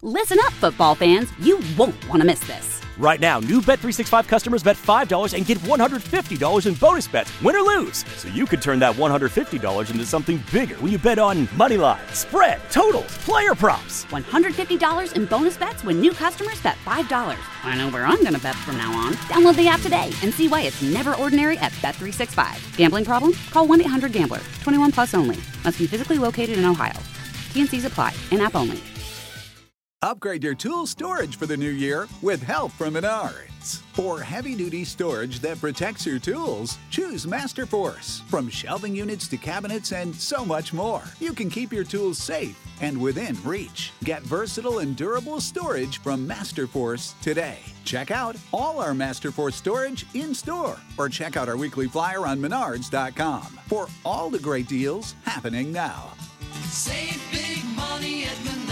Listen up, football fans. You won't want to miss this. Right now, new Bet365 customers bet $5 and get $150 in bonus bets, win or lose. So you could turn that $150 into something bigger when you bet on money line, spread, totals, player props. $150 in bonus bets when new customers bet $5. I know where I'm going to bet from now on. Download the app today and see why it's never ordinary at Bet365. Gambling problem? Call 1-800-GAMBLER. 21 plus only. Must be physically located in Ohio. T&Cs apply. In-app only. Upgrade your tool storage for the new year with help from Menards. For heavy-duty storage that protects your tools, choose Masterforce. From shelving units to cabinets and so much more, you can keep your tools safe and within reach. Get versatile and durable storage from Masterforce today. Check out all our Masterforce storage in-store or check out our weekly flyer on Menards.com for all the great deals happening now. Save big money at Menards.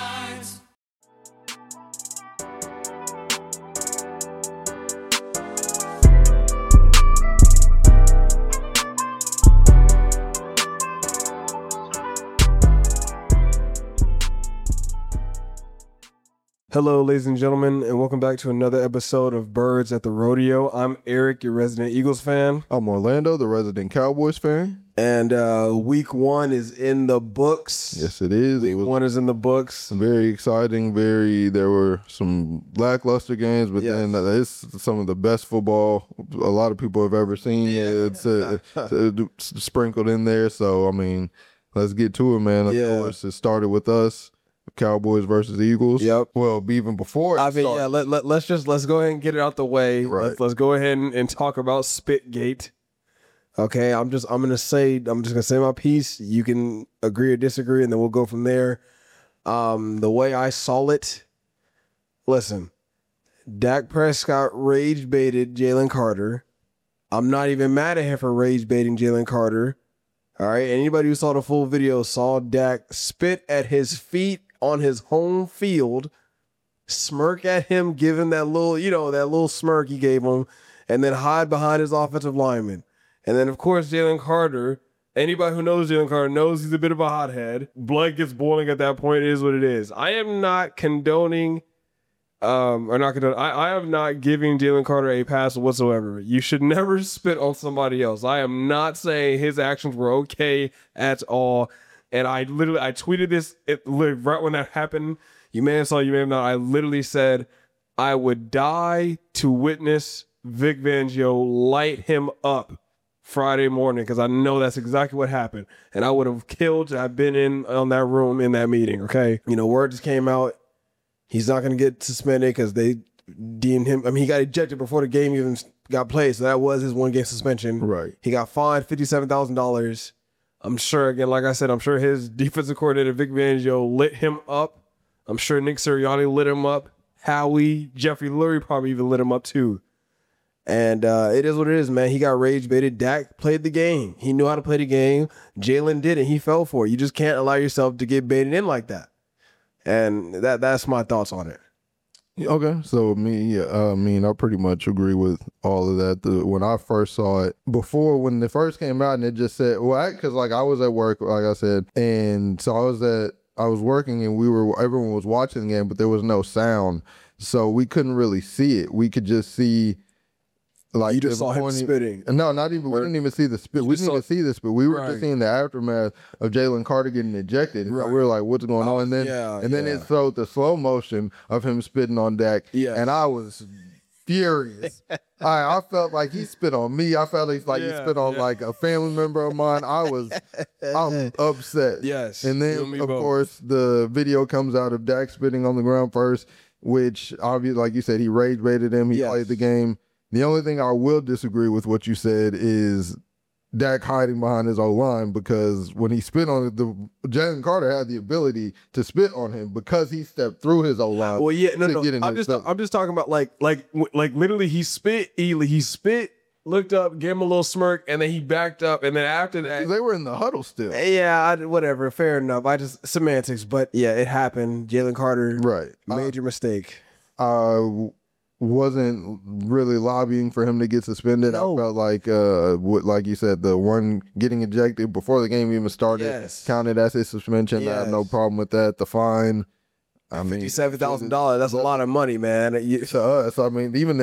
Hello, ladies and gentlemen, and welcome back to another episode of Birds at the Rodeo. I'm Eric, your resident Eagles fan. I'm Orlando, the resident Cowboys fan. And week one is in the books. Yes, it is. Week one is in the books. Very exciting. There were some lackluster games, but then it's some of the best football a lot of people have ever seen. It's sprinkled in there. So, I mean, let's get to it, man. Of course, it started with us. Cowboys versus Eagles. Yep. Well, even before. Let's go ahead and get it out the way. Right. Let's go ahead and talk about Spitgate. Okay, I'm just gonna say my piece. You can agree or disagree, and then we'll go from there. The way I saw it, listen, Dak Prescott rage baited Jalen Carter. I'm not even mad at him for rage baiting Jalen Carter. All right, anybody who saw the full video saw Dak spit at his feet on his home field, smirk at him, give him that little smirk he gave him, and then hide behind his offensive lineman. And then, of course, Jalen Carter, anybody who knows Jalen Carter knows he's a bit of a hothead. Blood gets boiling at that point. It is what it is. I am not condoning, I am not giving Jalen Carter a pass whatsoever. You should never spit on somebody else. I am not saying his actions were okay at all. And I tweeted this right when that happened. You may have saw, you may have not. I literally said, I would die to witness Vic Fangio light him up Friday morning, because I know that's exactly what happened. And I would have killed to have been on that room in that meeting, okay? Word just came out. He's not going to get suspended because they deemed him. I mean, he got ejected before the game even got played, so that was his one-game suspension. Right. He got fined $57,000. I'm sure, again, like I said, I'm sure his defensive coordinator, Vic Fangio, lit him up. I'm sure Nick Sirianni lit him up. Howie, Jeffrey Lurie probably even lit him up too. And it is what it is, man. He got rage baited. Dak played the game. He knew how to play the game. Jalen didn't. He fell for it. You just can't allow yourself to get baited in like that. And that's my thoughts on it. Okay, so I pretty much agree with all of that. When I first saw it, when it first came out, and it just said, because I was at work, like I said, and so I was working, and everyone was watching the game, but there was no sound, so we couldn't really see it. We could just see. You just saw him spitting. No, not even. We didn't even see the spit. We didn't even see the spit. We were just seeing the aftermath of Jalen Carter getting ejected. Right. So we were like, "What's going on?" And then it showed the slow motion of him spitting on Dak. Yeah. And I was furious. I felt like he spit on me. I felt like he spit on like a family member of mine. I'm upset. Yes. And then of course the video comes out of Dak spitting on the ground first, which obviously, like you said, he rage baited him. He played the game. The only thing I will disagree with what you said is Dak hiding behind his O-line, because when he spit on it, Jalen Carter had the ability to spit on him because he stepped through his O-line. Well, yeah, no. I'm just talking about like literally he spit, looked up, gave him a little smirk, and then he backed up, and then after that, they were in the huddle still. Yeah, whatever, fair enough. Semantics, but yeah, it happened. Jalen Carter, major mistake. Wasn't really lobbying for him to get suspended. No. I felt like, like you said, the one getting ejected before the game even started counted as his suspension. I have no problem with that. The fine, I mean, $57,000. That's a lot of money, man. To us, I mean, even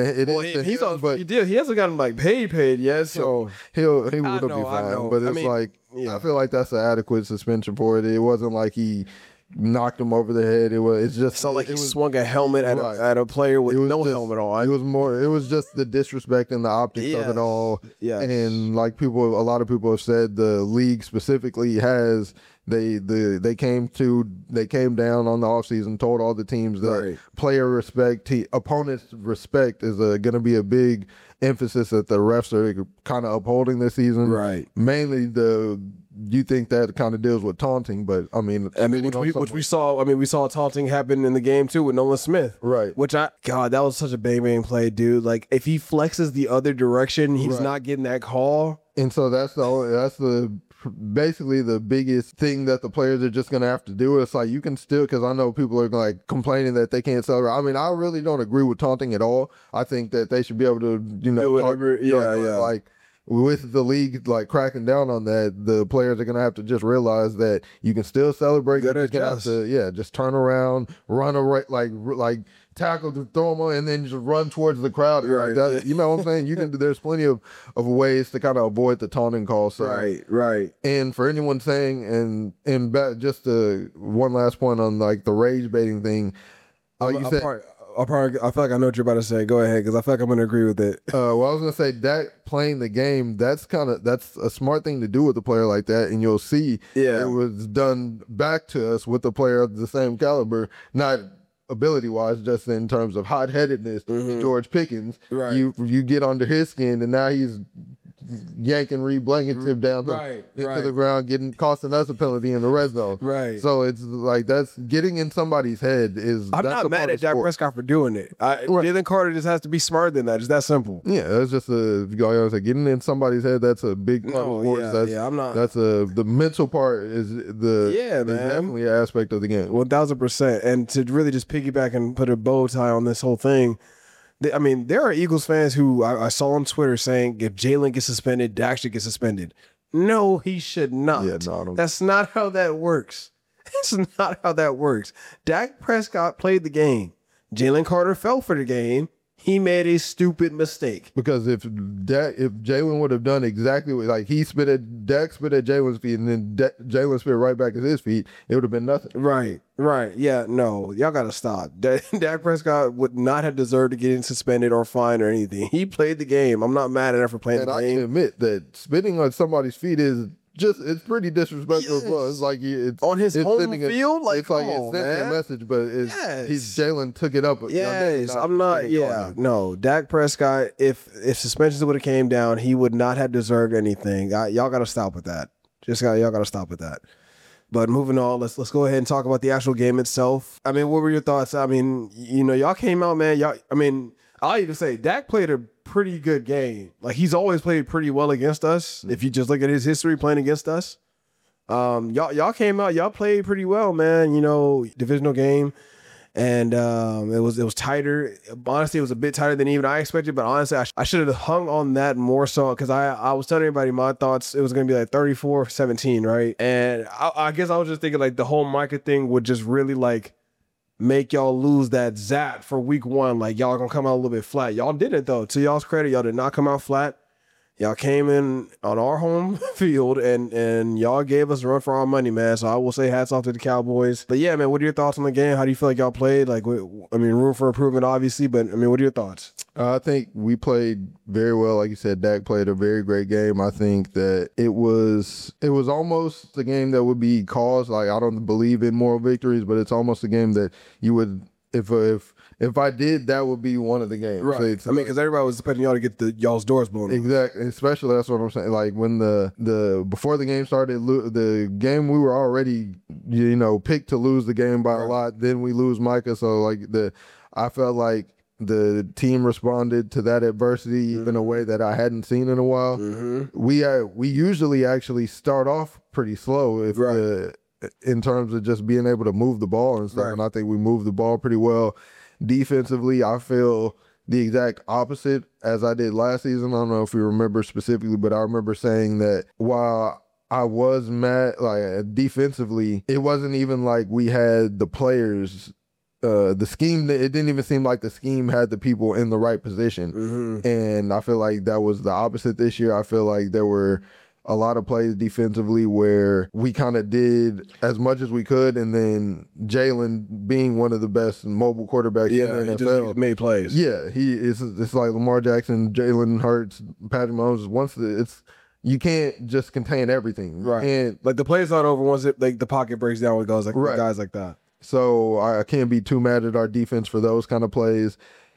he hasn't gotten like paid yet, so he would be fine. But it's I feel like that's an adequate suspension for it. It wasn't like he knocked him over the head. It's just not like he swung a helmet at a player with no helmet on. It was just the disrespect and the optics of it all. Yeah, and like a lot of people have said, the league specifically has. They came down on the offseason, told all the teams that player respect, opponents respect is going to be a big emphasis that the refs are kind of upholding this season. Right. Mainly you think that kind of deals with taunting, but which we saw. We saw taunting happen in the game too with Nolan Smith. Right. God, that was such a bang play, dude. Like if he flexes the other direction, he's not getting that call. And so that's basically the biggest thing that the players are just going to have to do. It's like you can still, because I know people are like complaining that they can't celebrate. I mean, I really don't agree with taunting at all. I think that they should be able to, like with the league like cracking down on that, the players are going to have to just realize that you can still celebrate. You're going to have to, just turn around, run like tackle to throw them on, and then just run towards the crowd. Right. You know what I'm saying? There's plenty of ways to kind of avoid the taunting call. So. Right. And for anyone saying, just one last point on like the rage baiting thing. I feel like I know what you're about to say. Go ahead, because I feel like I'm going to agree with it. Well, I was going to say Dak playing the game, that's a smart thing to do with a player like that, and you'll see it was done back to us with a player of the same caliber, not ability-wise, just in terms of hot-headedness. George Pickens, you get under his skin, and now he's yanking Reed Blankenship down to the ground, costing us a penalty in the red zone. Right. So it's like that's getting in somebody's head. I'm not mad at Dak Prescott for doing it. Jalen Carter just has to be smarter than that. It's that simple. Yeah, that's just getting in somebody's head. That's a big part of sports. I'm not. That's the mental part is definitely an aspect of the game. 1000%. And to really just piggyback and put a bow tie on this whole thing. There are Eagles fans who I saw on Twitter saying if Jalen gets suspended, Dak should get suspended. No, he should not. Yeah, no, that's not how that works. That's not how that works. Dak Prescott played the game. Jalen Carter fell for the game. He made a stupid mistake. Because if Jalen would have done exactly what, like Dak spit at Jalen's feet, and then Jalen spit right back at his feet, it would have been nothing. Right. Yeah, no, y'all got to stop. Dak Prescott would not have deserved to get suspended or fined or anything. He played the game. I'm not mad at him for playing the game. And I can admit that spitting on somebody's feet it's pretty disrespectful as well. It's like it's on his home field. It's sending a message, but Jalen took it up. Yes, I'm not. Yeah, no. Dak Prescott, if suspensions would have came down, he would not have deserved anything. Y'all got to stop with that. Y'all got to stop with that. But moving on, let's go ahead and talk about the actual game itself. What were your thoughts? Y'all came out, man. I'll even say Dak played a pretty good game. Like he's always played pretty well against us. If you just look at his history playing against us, y'all came out, y'all played pretty well, man. Divisional game, and it was tighter. Honestly, it was a bit tighter than even I expected. But honestly, I should have hung on that more so because I was telling everybody my thoughts. It was gonna be like 34-17, right? And I guess I was just thinking like the whole Micah thing would just really like make y'all lose that zap for week one. Like y'all gonna come out a little bit flat. Y'all didn't though. To y'all's credit, y'all did not come out flat. Y'all came in on our home field and y'all gave us a run for our money, man. So I will say hats off to the Cowboys. But yeah, man, what are your thoughts on the game? How do you feel like y'all played? Like, room for improvement, obviously. But what are your thoughts? I think we played very well. Like you said, Dak played a very great game. I think that it was almost a game that would be caused. Like I don't believe in moral victories, but it's almost a game that you would if I did, that would be one of the games. Right. Because everybody was expecting y'all to get y'all's doors blown. Exactly. Especially that's what I'm saying. Like when the before the game started, the game we were already picked to lose the game by a lot. Then we lose Micah. So I felt like the team responded to that adversity in a way that I hadn't seen in a while. We usually actually start off pretty slow in terms of just being able to move the ball and stuff. Right. And I think we moved the ball pretty well. Defensively, I feel the exact opposite as I did last season. I don't know if you remember specifically, but I remember saying that while I was mad, like defensively, it wasn't even like we had the players the scheme, it didn't even seem like the scheme had the people in the right position. And I feel like that was the opposite this year. I feel like there were a lot of plays defensively where we kind of did as much as we could, and then Jalen, being one of the best mobile quarterbacks in the NFL, just made plays. Yeah, it's like Lamar Jackson, Jalen Hurts, Patrick Mahomes. You can't just contain everything, right? And like the play's not over once the pocket breaks down with guys like that. So I can't be too mad at our defense for those kind of plays,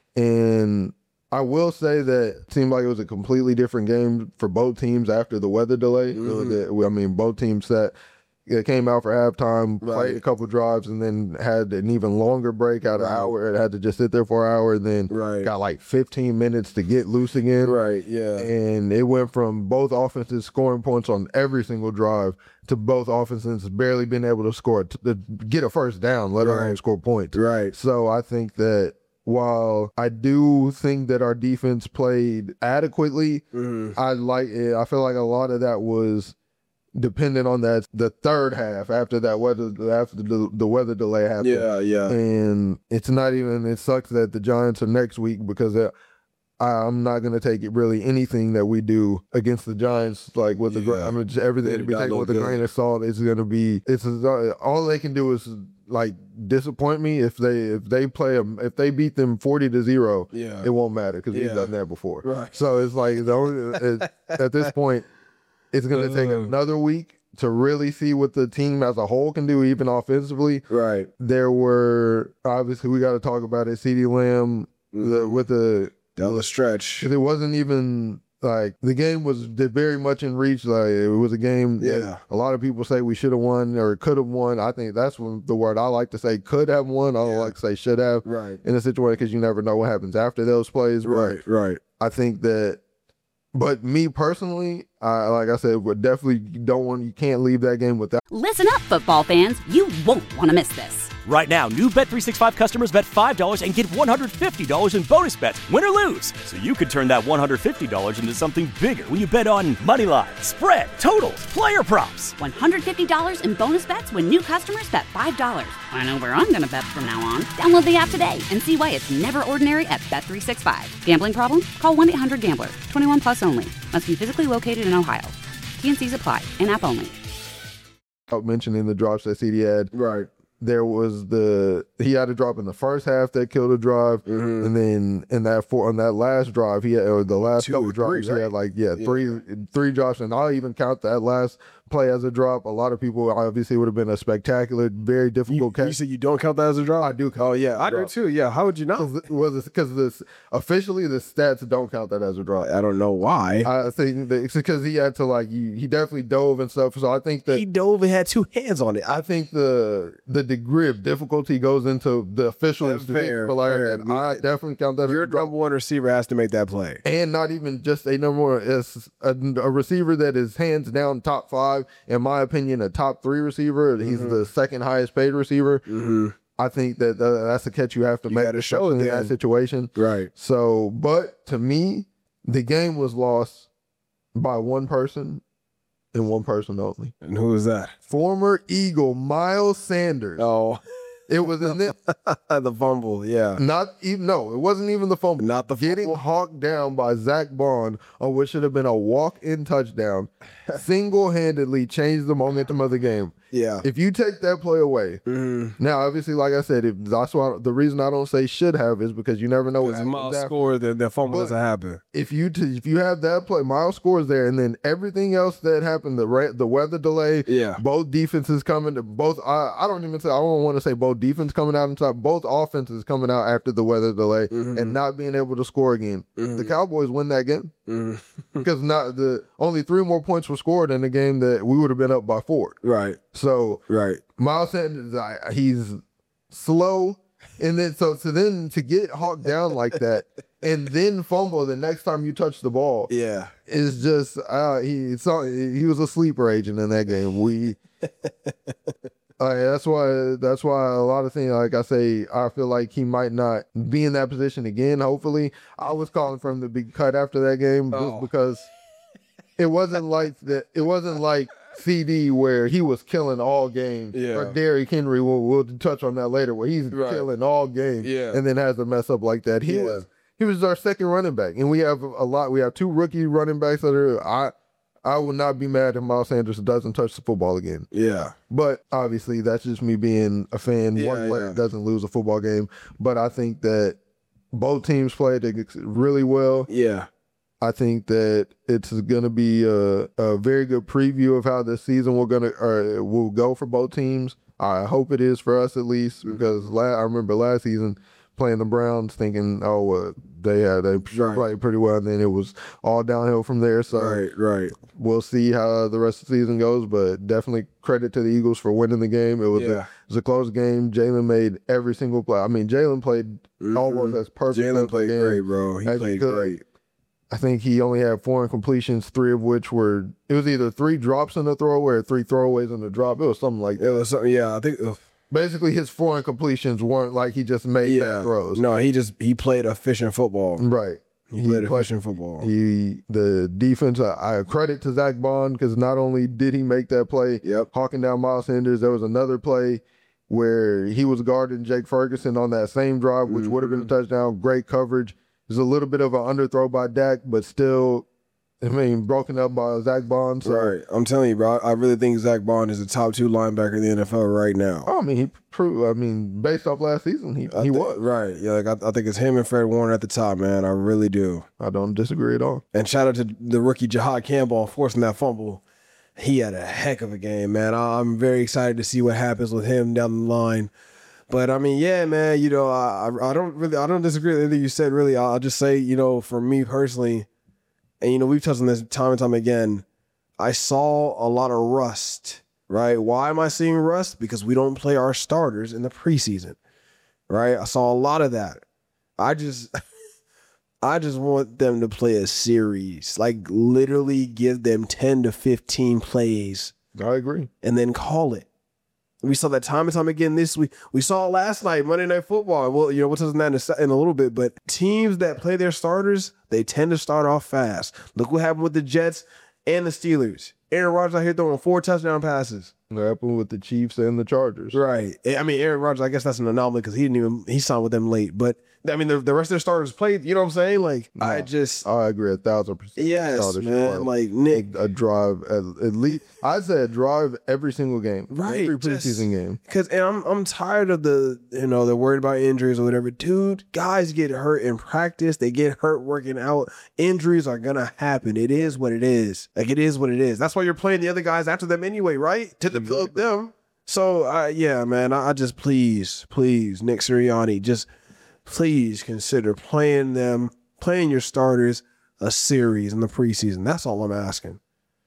and I will say that it seemed like it was a completely different game for both teams after the weather delay. I mean, both teams came out for halftime, played a couple drives, and then had an even longer break out of an hour. It had to just sit there for an hour, and then got like 15 minutes to get loose again. Right, yeah. And it went from both offenses scoring points on every single drive to both offenses barely being able to score, to get a first down, let alone score points. Right. So I think that while I do think that our defense played adequately, I feel like a lot of that was dependent on the third half after the weather delay happened. Yeah. And it sucks that the Giants are next week, because I'm not going to take it really anything that we do against the Giants, like with everything to be taken with a grain of salt. It's going to be, all they can do is like disappoint me. If they beat them 40-0, it won't matter, because we've done that before. Right. So it's like at this point, it's going to take another week to really see what the team as a whole can do, even offensively. Right. There were, obviously, we got to talk about it, CeeDee Lamb down the stretch. It wasn't even like, the game was very much in reach. Like, it was a game that a lot of people say we should have won or could have won. I think that's the word I like to say, could have won. I don't like to say should have in a situation, because you never know what happens after those plays. Right. I think that, but me personally, like I said, would definitely you can't leave that game without. Listen up, football fans. You won't want to miss this. Right now, new Bet365 customers bet $5 and get $150 in bonus bets, win or lose. So you could turn that $150 into something bigger when you bet on money line, spread, totals, player props. $150 in bonus bets when new customers bet $5. I know where I'm going to bet from now on. Download the app today and see why it's never ordinary at Bet365. Gambling problem? Call 1-800-GAMBLER. 21 plus only. Must be physically located in Ohio. T&Cs apply. In-app only. Mentioning the drops that CD had. Right. There was he had a drop in the first half that killed a drive, and then on that last drive he had, or the last couple drops, he had three drops, and I'll even count that last play as a drop. A lot of people obviously would have been a spectacular, very difficult catch. You said you don't count that as a drop? I do count. Oh yeah, I do too. Yeah, how would you know? Because officially the stats don't count that as a drop. I don't know why. I think that it's because he had to he definitely dove and stuff. So I think that he dove and had two hands on it. I think the degree of difficulty goes into the official. Fair. I definitely count that. Your number one receiver has to make that play, and not even just a number one. It's a receiver that is hands down top 5. In my opinion, a top 3 receiver. He's the second highest paid receiver. I think that's a catch you have to make to show in that situation. Right. So, but to me, the game was lost by one person and one person only. And who was that? Former Eagle Miles Sanders. Oh. It was in the fumble, yeah. It wasn't even the fumble. Not the fumble. Getting hawked down by Zach Bond on what should have been a walk-in touchdown single-handedly changed the momentum of the game. Yeah. If you take that play away, now obviously, like I said, that's why the reason I don't say should have is because you never know what happens. Miles scored, the fumble doesn't happen. If you have that play, Miles scores there, and then everything else that happened, the weather delay, both defenses coming, I don't want to say both defense coming out on top, both offenses coming out after the weather delay and not being able to score again. The Cowboys win that game because only 3 more points were scored in a game that we would have been up by 4. Right. So Miles Sanders, he's slow, and then then to get hawked down like that, and then fumble the next time you touch the ball, is just he was a sleeper agent in that game. That's why a lot of things, like I say, I feel like he might not be in that position again. Hopefully, I was calling for him to be cut after that game just because it wasn't like that. It wasn't like CD where he was killing all game. Yeah. Or Derrick Henry, we'll touch on that later, where he's killing all game. Yeah. And then has a mess up like that. He was our second running back, and we have a lot. We have 2 rookie running backs that are. I will not be mad if Miles Sanders doesn't touch the football again. Yeah. But obviously, that's just me being a fan. One player doesn't lose a football game. But I think that both teams played really well. Yeah. I think that it's going to be a very good preview of how the season will go for both teams. I hope it is for us at least, because I remember last season playing the Browns thinking, they played pretty well, and then it was all downhill from there. So right. We'll see how the rest of the season goes, but definitely credit to the Eagles for winning the game. It was a close game. Jalen made every single play. I mean, Jalen played almost as perfect. Jalen played great, bro. He played great. I think he only had 4 incompletions, 3 of which were, it was either 3 drops in the throwaway or 3 throwaways in the drop. It was something like that. It was something, I think. Basically, his 4 incompletions weren't like he just made bad throws. No, he played efficient football. Right. He played efficient football. The defense, I credit to Zach Bond, because not only did he make that play, hawking down Miles Sanders, there was another play where he was guarding Jake Ferguson on that same drive, which would have been a touchdown. Great coverage. There's a little bit of an underthrow by Dak, but still, broken up by Zach Bond. So. Right. I'm telling you, bro, I really think Zach Bond is the top 2 linebacker in the NFL right now. Oh, he proved, based off last season, he was. Right. Yeah, I think it's him and Fred Warner at the top, man. I really do. I don't disagree at all. And shout out to the rookie Jahad Campbell on forcing that fumble. He had a heck of a game, man. I'm very excited to see what happens with him down the line. But I mean, yeah, man, I don't disagree with anything you said, really. I'll just say, for me personally, and we've touched on this time and time again, I saw a lot of rust, right? Why am I seeing rust? Because we don't play our starters in the preseason, right? I saw a lot of that. I just want them to play a series, like literally give them 10 to 15 plays. I agree. And then call it. We saw that time and time again this week. We saw it last night, Monday Night Football. Well, we'll touch on that in a little bit. But teams that play their starters, they tend to start off fast. Look what happened with the Jets and the Steelers. Aaron Rodgers out here throwing 4 touchdown passes. What happened with the Chiefs and the Chargers. Right. I mean, Aaron Rodgers, I guess that's an anomaly because he signed with them late. But I mean, the rest of their starters played. You know what I'm saying? Like, no, I agree 1,000%. Yes, man. Like Nick, a drive at least. I said drive every single game, right? Every preseason game. Because I'm tired of they're worried about injuries or whatever. Dude, guys get hurt in practice. They get hurt working out. Injuries are gonna happen. It is what it is. Like, it is what it is. That's why you're playing the other guys after them anyway, right? To develop them. So yeah, man. I just please, Nick Sirianni, just. Please consider playing your starters a series in the preseason. That's all I'm asking.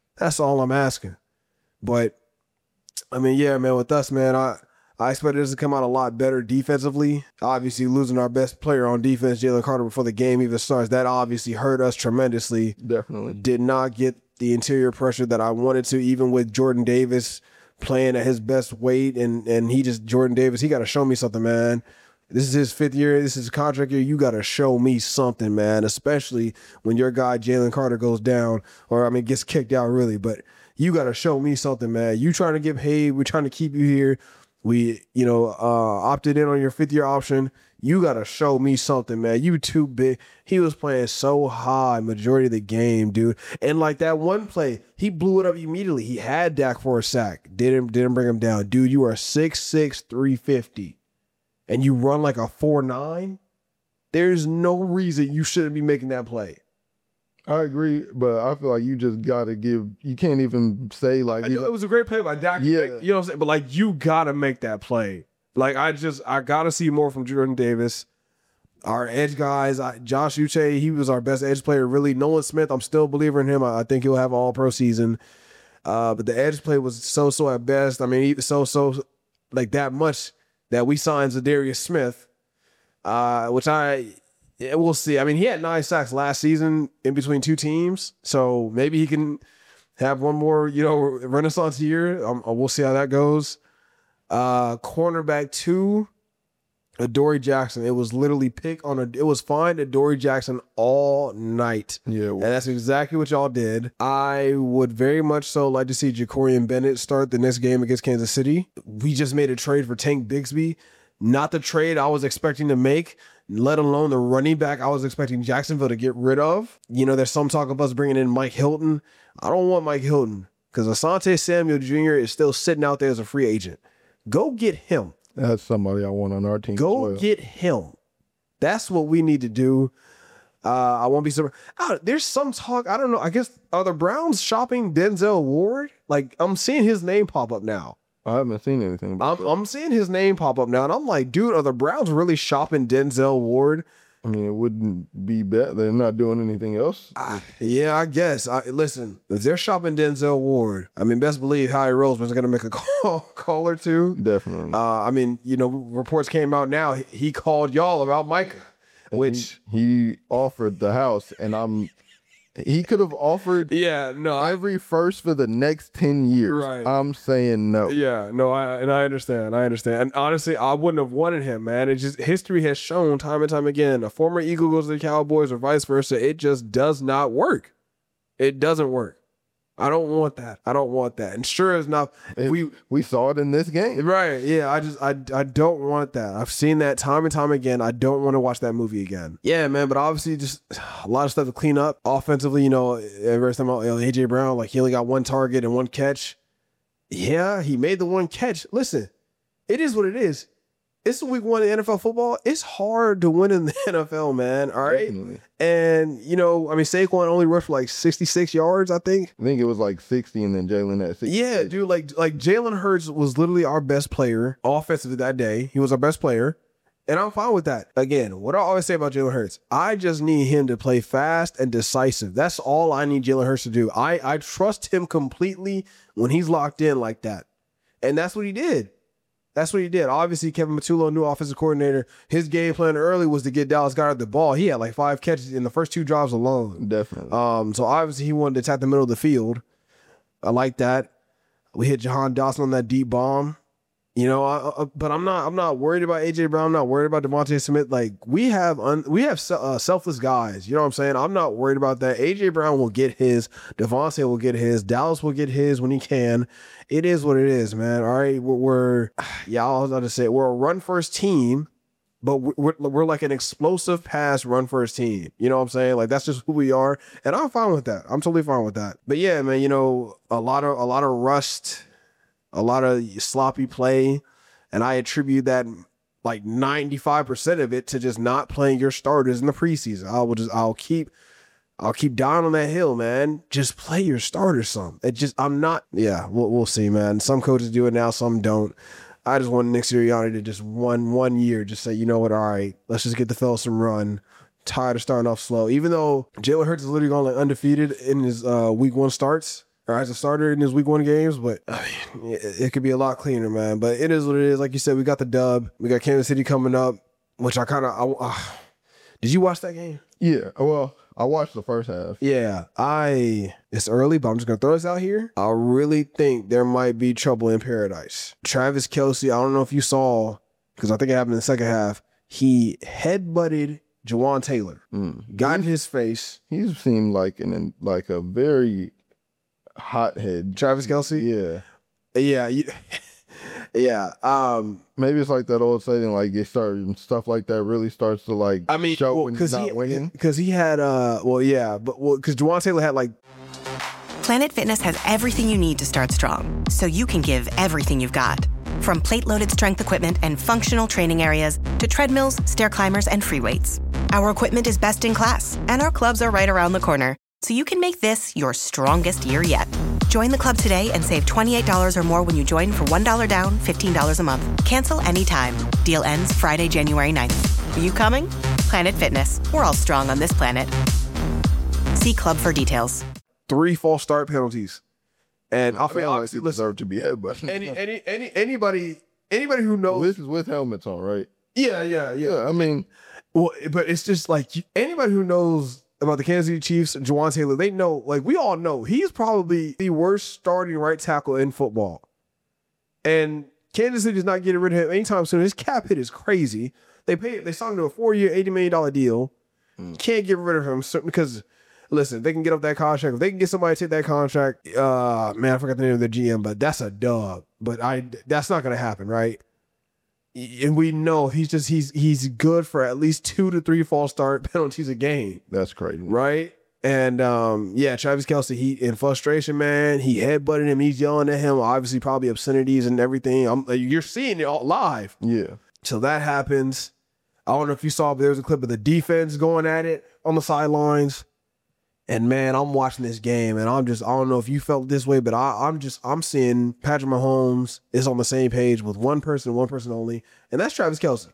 But, I mean, yeah, man, with us, man, I expected us to come out a lot better defensively. Obviously, losing our best player on defense, Jalen Carter, before the game even starts, that obviously hurt us tremendously. Definitely. Did not get the interior pressure that I wanted to, even with Jordan Davis playing at his best weight. And Jordan Davis, he got to show me something, man. This is his 5th year. This is his contract year. You got to show me something, man, especially when your guy, Jalen Carter, goes down gets kicked out, really. But you got to show me something, man. You trying to get paid. We're trying to keep you here. We, opted in on your 5th year option. You got to show me something, man. You too big. He was playing so high majority of the game, dude. And like that one play, he blew it up immediately. He had Dak for a sack. Didn't bring him down. Dude, you are 6'6", 350. And you run like a 4.9, there's no reason you shouldn't be making that play. I agree, but I feel like you just got to you can't even say like. I know it was a great play by Dak. Yeah. You know what I'm saying? But like, you got to make that play. Like, I got to see more from Jordan Davis. Our edge guys, Josh Uche, he was our best edge player, really. Nolan Smith, I'm still a believer in him. I think he'll have an all-pro season. But the edge play was so at best. I mean, so like that much that we signed Zadarius Smith, which we'll see. I mean, he had 9 sacks last season in between 2 teams, so maybe he can have one more, renaissance year. We'll see how that goes. Cornerback 2, Adoree Jackson. It was literally it was find Adoree Jackson all night. Yeah. And that's exactly what y'all did. I would very much so like to see Jacorian Bennett start the next game against Kansas City. We just made a trade for Tank Bigsby. Not the trade I was expecting to make, let alone the running back I was expecting Jacksonville to get rid of. You know, there's some talk of us bringing in Mike Hilton. I don't want Mike Hilton because Asante Samuel Jr. is still sitting out there as a free agent. Go get him. That's somebody I want on our team. Go get him. That's what we need to do. I won't be surprised. There's some talk. I don't know. I guess are the Browns shopping Denzel Ward? Like I'm seeing his name pop up now. I haven't seen anything about I'm seeing his name pop up now, and I'm like, dude, are the Browns really shopping Denzel Ward? I mean, it wouldn't be bad. They're not doing anything else. Yeah, I guess. Listen, if they're shopping Denzel Ward, I mean, best believe Howie Roseman's going to make a call or two. Definitely. I mean, you know, reports came out now. He called y'all about Micah, which he offered the house, and he could have offered every first for the next 10 years. Right. I'm saying no. Yeah, no, I understand. And honestly, I wouldn't have wanted him, man. It just history has shown time and time again, a former Eagle goes to the Cowboys or vice versa. It just does not work. It doesn't work. I don't want that. And sure as enough, we saw it in this game. Right. Yeah. I don't want that. I've seen that time and time again. I don't want to watch that movie again. Yeah, man. But obviously just a lot of stuff to clean up. Offensively, you know, every time AJ Brown, like he only got one target and one catch. Yeah, he made the one catch. Listen, it is what it is. It's week 1 in NFL football. It's hard to win in the NFL, man. All right. Definitely. And, you know, I mean, Saquon only rushed for like 66 yards, I think. I think it was like 60 and then Jalen had 60. Yeah, dude, like Jalen Hurts was literally our best player offensively that day. He was our best player. And I'm fine with that. Again, what I always say about Jalen Hurts, I just need him to play fast and decisive. That's all I need Jalen Hurts to do. I trust him completely when he's locked in like that. And that's what he did. Obviously, Kevin Matullo, new offensive coordinator, his game plan early was to get Dallas Goedert the ball. He had like 5 catches in the first 2 drives alone. Definitely. So obviously he wanted to attack the middle of the field. I like that. We hit Jahan Dotson on that deep bomb. You know, but I'm not worried about AJ Brown. I'm not worried about Devontae Smith. Like we have selfless guys. You know what I'm saying? I'm not worried about that. AJ Brown will get his. Devontae will get his. Dallas will get his when he can. It is what it is, man. All right, I'll just say we're a run first team, but we're like an explosive pass run first team. You know what I'm saying? Like that's just who we are, and I'm fine with that. I'm totally fine with that. But yeah, man, you know, a lot of rust. A lot of sloppy play, and I attribute that like 95% of it to just not playing your starters in the preseason. I'll keep dying on that hill, man. Just play your starters some. We'll see, man. Some coaches do it now, some don't. I just want Nick Sirianni to just one year just say, you know what, all right, let's just get the fellas some run. Tired of starting off slow. Even though Jalen Hurts is literally going like undefeated in his week 1 starts. Or as a starter in his week 1 games, but it could be a lot cleaner, man. But it is what it is. Like you said, we got the dub. We got Kansas City coming up, which I kind of... did you watch that game? Yeah. Well, I watched the first half. Yeah. It's early, but I'm just going to throw this out here. I really think there might be trouble in paradise. Travis Kelce, I don't know if you saw, because I think it happened in the second half, he headbutted Jawan Taylor. Got in his face. He seemed like a very... hothead. Travis Kelce? Yeah. Maybe it's like that old saying, like stuff like that really starts to show when he's not winning. Because he had because Jawan Taylor had like. Planet Fitness has everything you need to start strong, so you can give everything you've got. From plate-loaded strength equipment and functional training areas to treadmills, stair climbers, and free weights. Our equipment is best in class, and our clubs are right around the corner. So you can make this your strongest year yet. Join the club today and save $28 or more when you join for $1 down, $15 a month. Cancel anytime. Deal ends Friday, January 9th. Are you coming? Planet Fitness. We're all strong on this planet. See club for details. 3 false start penalties. And I feel like he deserved to be headbutted. Anybody who knows. This is with helmets on, right? Yeah. I mean. Well, but it's just like anybody who knows about the Kansas City Chiefs and Jawan Taylor, they know, like we all know, he's probably the worst starting right tackle in football. And Kansas City's not getting rid of him anytime soon. His cap hit is crazy. They signed him to a 4-year, $80 million deal. Can't get rid of him because, listen, they can get off that contract. If they can get somebody to take that contract, man, I forgot the name of the GM, but that's a dub. But that's not going to happen, right? And we know he's good for at least 2 to 3 false start penalties a game. That's crazy, right? And Travis Kelce, he in frustration, man, he headbutted him. He's yelling at him, obviously probably obscenities and everything. You're seeing it all live. Yeah. So that happens. I don't know if you saw, but there was a clip of the defense going at it on the sidelines. And man, I'm watching this game, and I don't know if you felt this way, but I'm seeing Patrick Mahomes is on the same page with one person only, and that's Travis Kelce.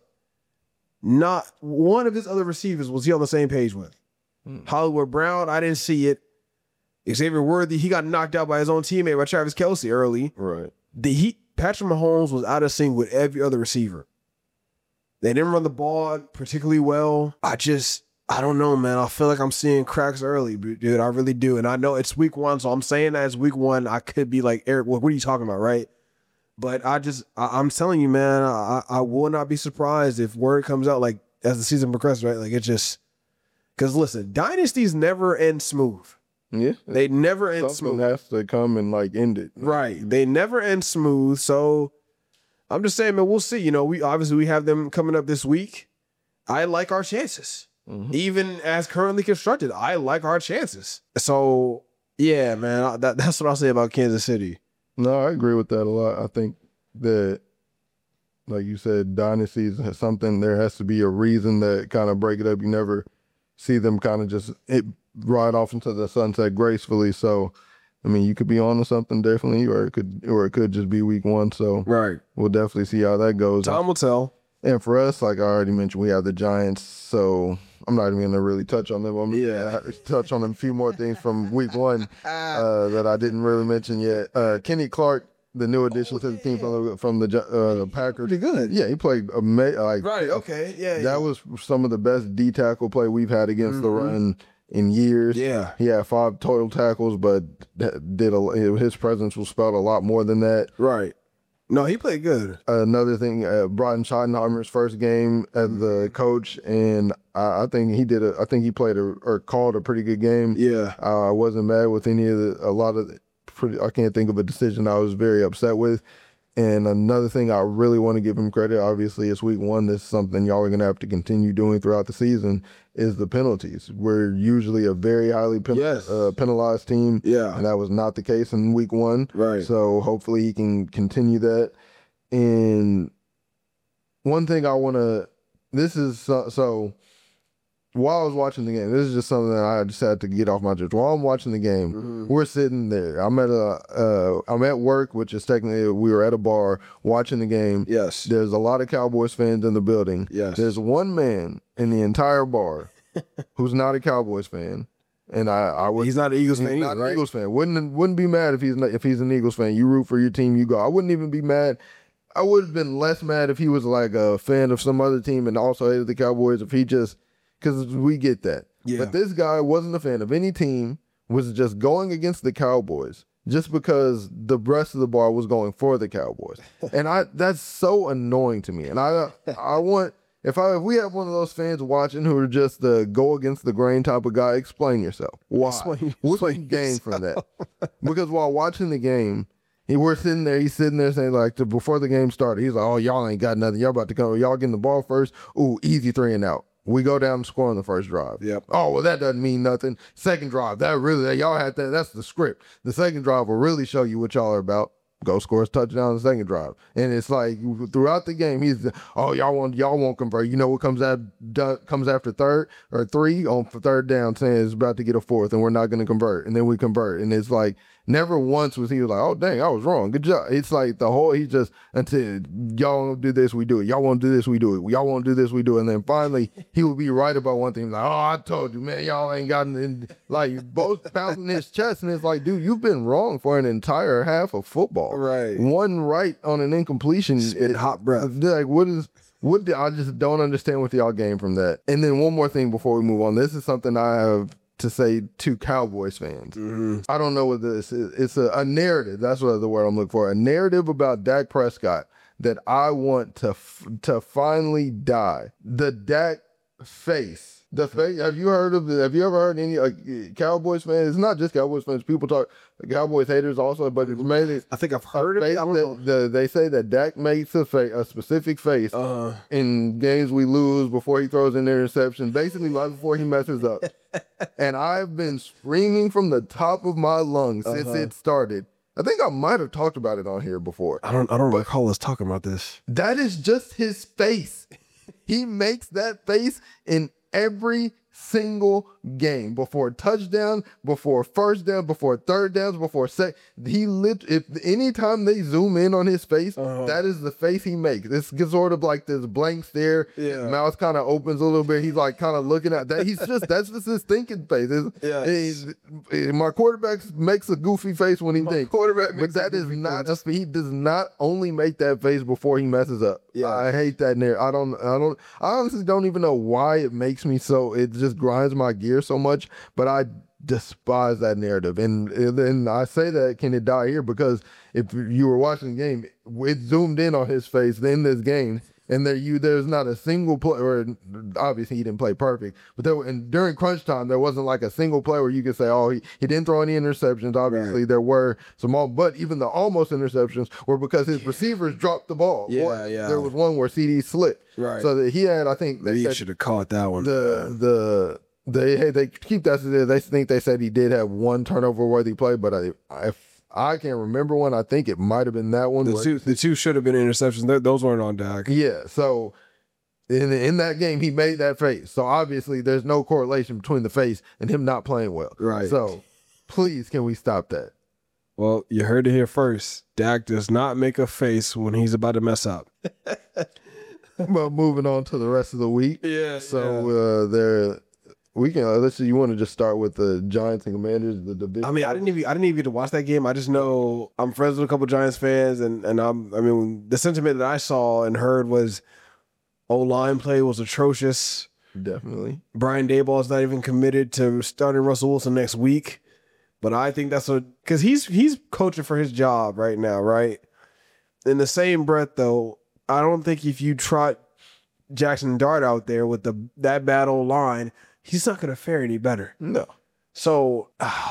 Not one of his other receivers was he on the same page with. Hollywood Brown, I didn't see it. Xavier Worthy, he got knocked out by his own teammate, by Travis Kelce early. Right. Patrick Mahomes was out of sync with every other receiver. They didn't run the ball particularly well. I don't know, man. I feel like I'm seeing cracks early, dude. I really do. And I know it's week 1, so I'm saying that it's week 1. I could be like, Eric, what are you talking about, right? But I'm telling you, man, I will not be surprised if word comes out, like, as the season progresses, right? Like, it just... Because, listen, dynasties never end smooth. Yeah. They never end smooth. Something has to come and, like, end it. Right. They never end smooth. So, I'm just saying, man, we'll see. You know, we have them coming up this week. I like our chances. Mm-hmm. Even as currently constructed, I like our chances. So, yeah, man, that's what I'll say about Kansas City. No, I agree with that a lot. I think that, like you said, dynasties has something, there has to be a reason that kind of break it up. You never see them kind of just ride off into the sunset gracefully. So, I mean, you could be on to something definitely, or it could just be week 1. So, right, we'll definitely see how that goes. Time will tell. And for us, like I already mentioned, we have the Giants. So I'm not even going to really touch on them. I'm going to touch on a few more things from week 1 that I didn't really mention yet. Kenny Clark, the new addition to the team from the Packers. Pretty good. Yeah, he played right. Okay. Yeah. That was some of the best D tackle play we've had against the run in years. Yeah. He had 5 total tackles, but his presence was felt a lot more than that. Right. No, he played good. Another thing, Brian Schottenheimer's first game as the coach, and I think he played or called a pretty good game. Yeah. I wasn't mad with I can't think of a decision I was very upset with. And another thing I really want to give him credit, obviously it's week 1, this is something y'all are going to have to continue doing throughout the season, is the penalties. We're usually a very highly penalized team, and that was not the case in week 1. Right. So hopefully he can continue that. And one thing I want to, while I was watching the game, this is just something that I just had to get off my chest. While I'm watching the game, we're sitting there. I'm at work, which is technically we were at a bar watching the game. Yes. There's a lot of Cowboys fans in the building. Yes. There's one man in the entire bar who's not a Cowboys fan, and he's not an Eagles fan either, not right? An Eagles fan. Wouldn't be mad if he's an Eagles fan. You root for your team, you go. I wouldn't even be mad. I would have been less mad if he was like a fan of some other team and also hated the Cowboys. If he just, because we get that. Yeah. But this guy wasn't a fan of any team, was just going against the Cowboys just because the rest of the bar was going for the Cowboys. And that's so annoying to me. And I want, if we have one of those fans watching who are just the go against the grain type of guy, explain yourself. Why? What's the gain from that? Because while watching the game, he's sitting there saying, like, before the game started, he's like, oh, y'all ain't got nothing. Y'all about to come. Y'all getting the ball first. Ooh, easy 3 and out. We go down and score on the first drive. Yep. Oh, well, that doesn't mean nothing. Second drive, y'all had that. That's the script. The second drive will really show you what y'all are about. Go scores touchdown on the second drive. And it's like throughout the game, he's, oh, y'all won't convert. You know what comes after third or 3 on third down, saying it's about to get a 4th and we're not going to convert. And then we convert. And it's like, never once was he like, oh, dang, I was wrong. Good job. It's like he just, until y'all won't do this, we do it. Y'all won't do this, we do it. Y'all won't do this, we do it. And then finally, he would be right about one thing. Like, oh, I told you, man, y'all ain't gotten, like, both pounding his chest. And it's like, dude, you've been wrong for an entire half of football. Right. One right on an incompletion. Spit hot breath. Like, I just don't understand what y'all gain from that. And then one more thing before we move on. This is something I have to say to Cowboys fans. Mm-hmm. I don't know what this is. It's a narrative. That's what the word I'm looking for. A narrative about Dak Prescott that I want to finally die. The Dak face. The face. Have you ever heard any Cowboys fans? It's not just Cowboys fans. People talk Cowboys haters also, but it's mainly. I think I've heard of it. I don't know. They say that Dak makes a specific face in games we lose before he throws an interception, basically right before he messes up. And I've been screaming from the top of my lungs since it started. I think I might have talked about it on here before. I don't recall us talking about this. That is just his face. He makes that face in every single game, before touchdown, before first down, before third downs, before if anytime they zoom in on his face, that is the face he makes. It's sort of like this blank stare. Yeah. Mouth kind of opens a little bit. He's like kind of looking at that. That's just his thinking face. My quarterback makes a goofy face when he thinks. But that is not just, he does not only make that face before he messes up. Yeah. I hate that narrative. I honestly don't even know why it makes me so, it just grinds my gears so much, but I despise that narrative. And I say that, can it die here? Because if you were watching the game, it zoomed in on his face in this game, and there's not a single play, or obviously he didn't play perfect, but during crunch time, there wasn't like a single play where you could say, oh, he didn't throw any interceptions. Obviously, there were some, but even the almost interceptions were because his receivers dropped the ball. There was one where CD slipped. Right. So that he had, I think, maybe should have caught that one. They keep that. They said he did have one turnover worthy play, but I can't remember one. I think it might have been that one. The two should have been interceptions. Those weren't on Dak. Yeah. So in that game, he made that face. So obviously, there's no correlation between the face and him not playing well. Right. So please, can we stop that? Well, you heard it here first. Dak does not make a face when he's about to mess up. Well, moving on to the rest of the week. Yeah. So we can. Let's see. You want to just start with the Giants and Commanders, the division? I mean, I didn't even get to watch that game. I just know I'm friends with a couple Giants fans, and the sentiment that I saw and heard was O-line play was atrocious. Definitely. Brian Daboll is not even committed to starting Russell Wilson next week, but I think that's because he's coaching for his job right now, right? In the same breath, though, I don't think if you trot Jackson Dart out there with that bad old line, he's not going to fare any better. No. So,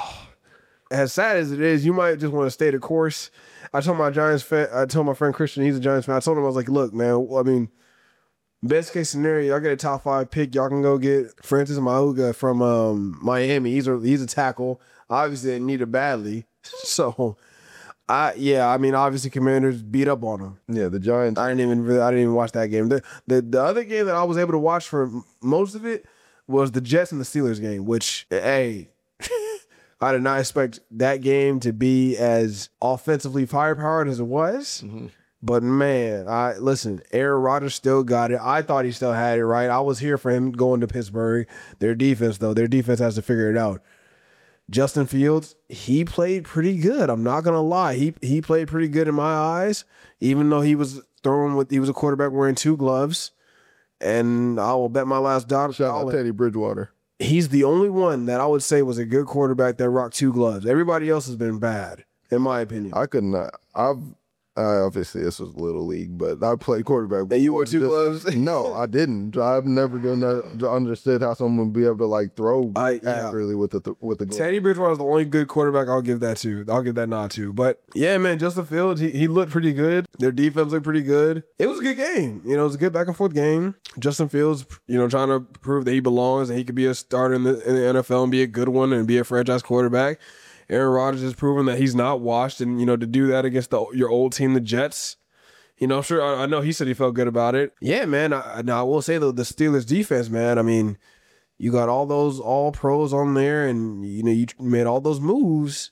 as sad as it is, you might just want to stay the course. I told my friend Christian, he's a Giants fan. I told him, I was like, look, man, I mean, best case scenario, y'all get a top 5 pick. Y'all can go get Francis Mauga from Miami. He's a tackle. Obviously, they need it badly. So, obviously Commanders beat up on them. Yeah, the Giants. I didn't even watch that game. The other game that I was able to watch for most of it was the Jets and the Steelers game, which, hey, I did not expect that game to be as offensively firepowered as it was. Mm-hmm. But man, Aaron Rodgers still got it. I thought he still had it, right? I was here for him going to Pittsburgh. Their defense has to figure it out. Justin Fields, he played pretty good. I'm not gonna lie. He played pretty good in my eyes, even though he was a quarterback wearing 2 gloves. And I will bet my last dollar. Shout out Teddy Bridgewater. He's the only one that I would say was a good quarterback that rocked 2 gloves. Everybody else has been bad, in my opinion. I could not. Obviously, this was Little League, but I played quarterback. And you wore 2 gloves? No, I didn't. I've never done that. Understood how someone would be able to throw accurately with the glove. Teddy Bridgewater is the only good quarterback I'll give that to. I'll give that nod to. But yeah, man, Justin Fields, he looked pretty good. Their defense looked pretty good. It was a good game. It was a good back and forth game. Justin Fields, trying to prove that he belongs and he could be a starter in the NFL and be a good one and be a franchise quarterback. Aaron Rodgers has proven that he's not washed, and to do that against your old team, the Jets. Sure, I know he said he felt good about it. Yeah, man. I will say though, the Steelers defense, man. I mean, you got all those all pros on there, and you made all those moves.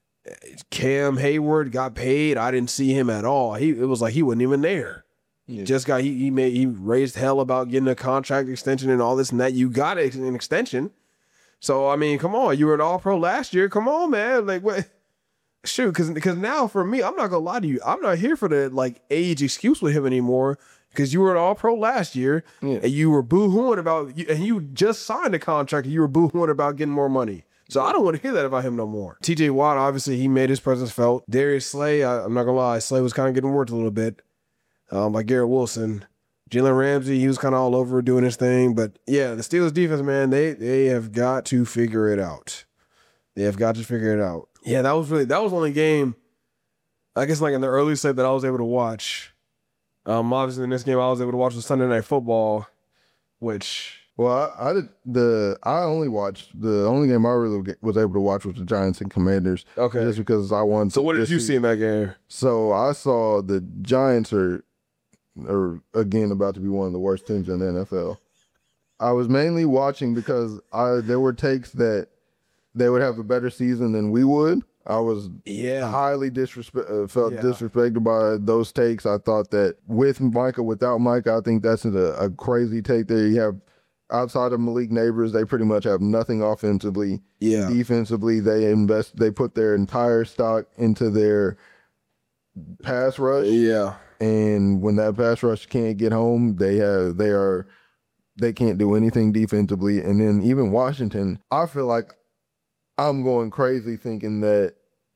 Cam Hayward got paid. I didn't see him at all. It was like he wasn't even there. Yeah. He raised hell about getting a contract extension and all this and that. You got an extension. So, I mean, come on. You were an all-pro last year. Come on, man. Like, what? Shoot, because now for me, I'm not going to lie to you. I'm not here for the, age excuse with him anymore because you were an all-pro last year and you were boo-hooing and you just signed a contract and you were boo-hooing about getting more money. So I don't want to hear that about him no more. TJ Watt, obviously, he made his presence felt. Darius Slay, I'm not going to lie, Slay was kind of getting worked a little bit. like Garrett Wilson. Jalen Ramsey, he was kind of all over doing his thing. But yeah, the Steelers defense, man, they have got to figure it out. They have got to figure it out. Yeah, that was the only game, I guess, like in the early set that I was able to watch. Obviously in this game I was able to watch the Sunday Night Football, which... Well, I only watched, the only game I really was able to watch was the Giants and Commanders. Okay. Just because I wanted. So what did you see in that game? So I saw the Giants are again about to be one of the worst teams in the NFL. I was mainly watching because there were takes that they would have a better season than we would. I was highly disrespected by those takes. I thought that with Micah, without Micah, I think that's a crazy take there. You have, outside of Malik Neighbors, they pretty much have nothing offensively. Yeah. Defensively, they put their entire stock into their pass rush. Yeah. And when that pass rush can't get home, they can't do anything defensively. And then even Washington, I feel like I'm going crazy thinking that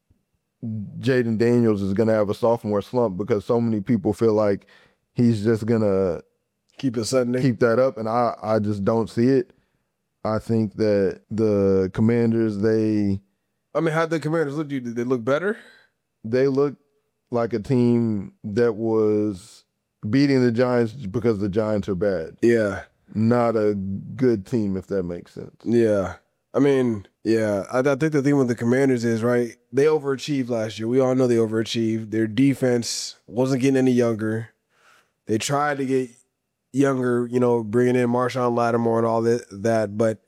Jaden Daniels is going to have a sophomore slump because so many people feel like he's just going to keep that up, and I just don't see it. I think that the Commanders, how'd the Commanders look? Did they look better? They look like a team that was beating the Giants because the Giants are bad. Yeah. Not a good team, if that makes sense. Yeah. I think the thing with the Commanders is, right, they overachieved last year. We all know they overachieved. Their defense wasn't getting any younger. They tried to get younger, bringing in Marshawn Lattimore and all that. But,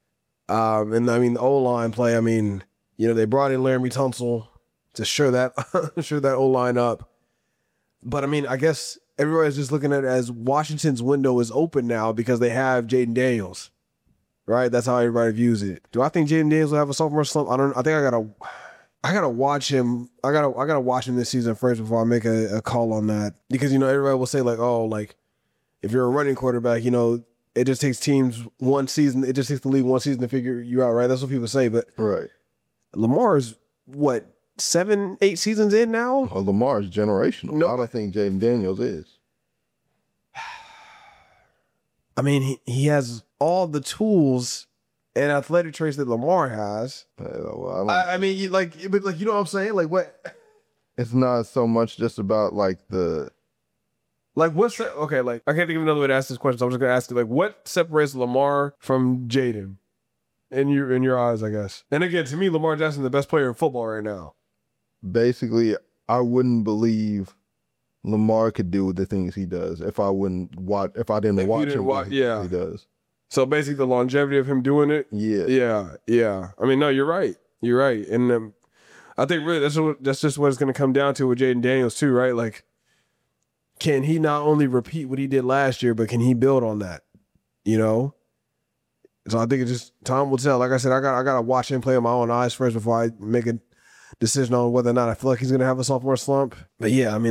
the O-line play, they brought in Laramie Tunsil to shore that O-line up. But, I guess everybody's just looking at it as Washington's window is open now because they have Jaden Daniels, right? That's how everybody views it. Do I think Jaden Daniels will have a sophomore slump? I don't know. I think I gotta watch him. I gotta watch him this season first before I make a call on that. Because, everybody will say, like, oh, like, if you're a running quarterback, it just takes teams one season. It just takes the league one season to figure you out, right? That's what people say. But right, Lamar's what, 7-8 seasons in now? Well, Lamar's generational. No. I don't think Jaden Daniels is. He has all the tools and athletic traits that Lamar has. Well, but you know what I'm saying? Like what? It's not so much just about like the. Like what's okay? Like I can't think of another way to ask this question. So I'm just gonna ask you, like, what separates Lamar from Jaden, in your eyes, I guess. And again, to me, Lamar Jackson's the best player in football right now. Basically, I wouldn't believe Lamar could do the things he does if I didn't watch him. He does. So basically, the longevity of him doing it. Yeah. No, you're right. You're right, and I think really that's just what it's gonna come down to with Jaden Daniels too, right? Like, can he not only repeat what he did last year, but can he build on that? So I think it's just time will tell. Like I said, I gotta watch him play with my own eyes first before I make a decision on whether or not I feel like he's gonna have a sophomore slump. But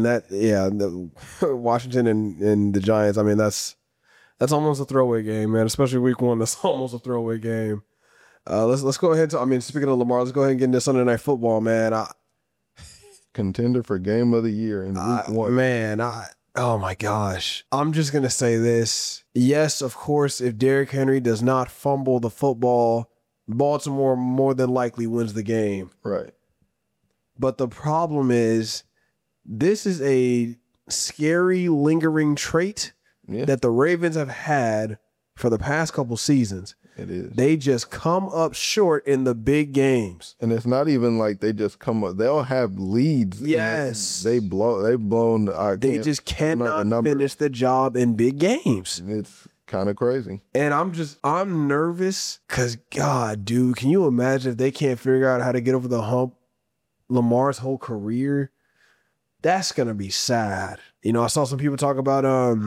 Washington and the Giants. That's almost a throwaway game, man. Especially week 1, that's almost a throwaway game. Let's go ahead speaking of Lamar, let's go ahead and get into Sunday Night Football, man. Contender for game of the year in week 1. Man, oh my gosh. I'm just going to say this. Yes, of course, if Derrick Henry does not fumble the football, Baltimore more than likely wins the game. Right. But the problem is, this is a scary, lingering trait that the Ravens have had for the past couple seasons. It is. They just come up short in the big games. And it's not even like they just come up. They'll have leads. Yes. They've blown. They just cannot finish the job in big games. It's kind of crazy. And I'm nervous because, God, dude, can you imagine if they can't figure out how to get over the hump Lamar's whole career? That's going to be sad. I saw some people talk about,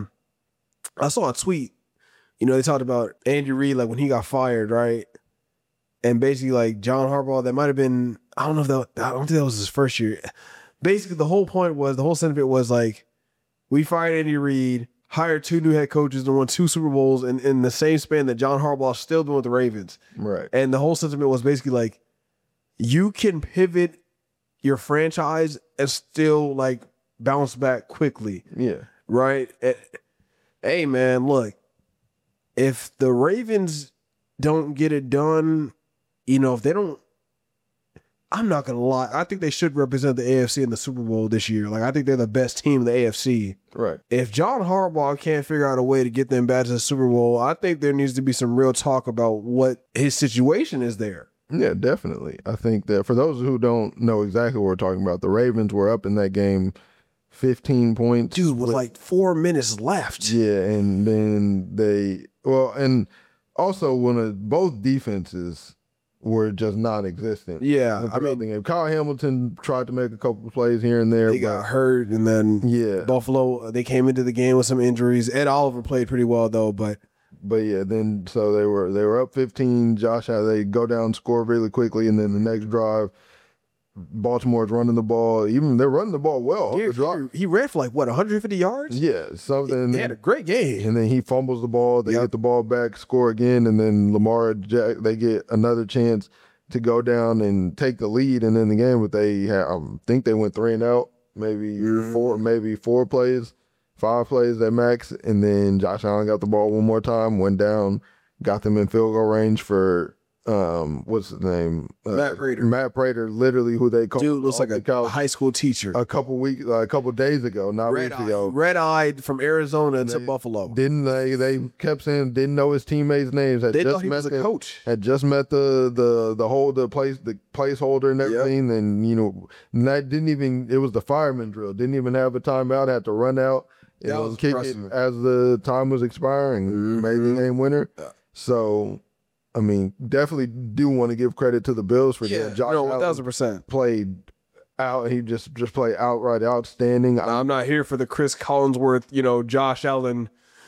I saw a tweet. They talked about Andy Reid, like when he got fired, right? And basically, like John Harbaugh, that might have been, I don't think that was his first year. Basically, the whole sentiment was like, we fired Andy Reid, hired 2 new head coaches, and won 2 Super Bowls in the same span that John Harbaugh's still been with the Ravens. Right. And the whole sentiment was basically like, you can pivot your franchise and still like bounce back quickly. Yeah. Right. Hey, man, look, if the Ravens don't get it done, if they don't, I'm not going to lie. I think they should represent the AFC in the Super Bowl this year. Like, I think they're the best team in the AFC. Right. If John Harbaugh can't figure out a way to get them back to the Super Bowl, I think there needs to be some real talk about what his situation is there. Yeah, definitely. I think that for those who don't know exactly what we're talking about, the Ravens were up in that game 15 points. Dude, with like 4 minutes left. Yeah, and then and also when both defenses were just non-existent. Yeah, I mean, Kyle Hamilton tried to make a couple of plays here and there. They got hurt, and then Buffalo, they came into the game with some injuries. Ed Oliver played pretty well though, but yeah, then so they were up 15. Josh, they go down, score really quickly, and then the next drive, Baltimore's running the ball. Even they're running the ball well. He ran for 150 yards? Yeah, something. He had a great game. And then he fumbles the ball. They get the ball back, score again, and then Lamar, they get another chance to go down and take the lead and in the game. But they think they went 3 and out, maybe 4 plays, 5 plays at max, and then Josh Allen got the ball one more time, went down, got them in field goal range for what's his name? Matt Prater. Matt Prater, literally who they called. Dude looks like a high school teacher. A couple days ago, not weeks ago. Red-eyed from Arizona to Buffalo. They kept saying didn't know his teammates' names. They thought he was a coach. Had just met the placeholder and everything, and that didn't even. It was the fireman drill. Didn't even have a timeout. Had to run out. That was kick it as the time was expiring. Made the game winner. So. I mean, definitely do want to give credit to the Bills for that. Josh Allen 1,000% played out. He just played outright outstanding. I'm not here for the Chris Collinsworth, Josh Allen,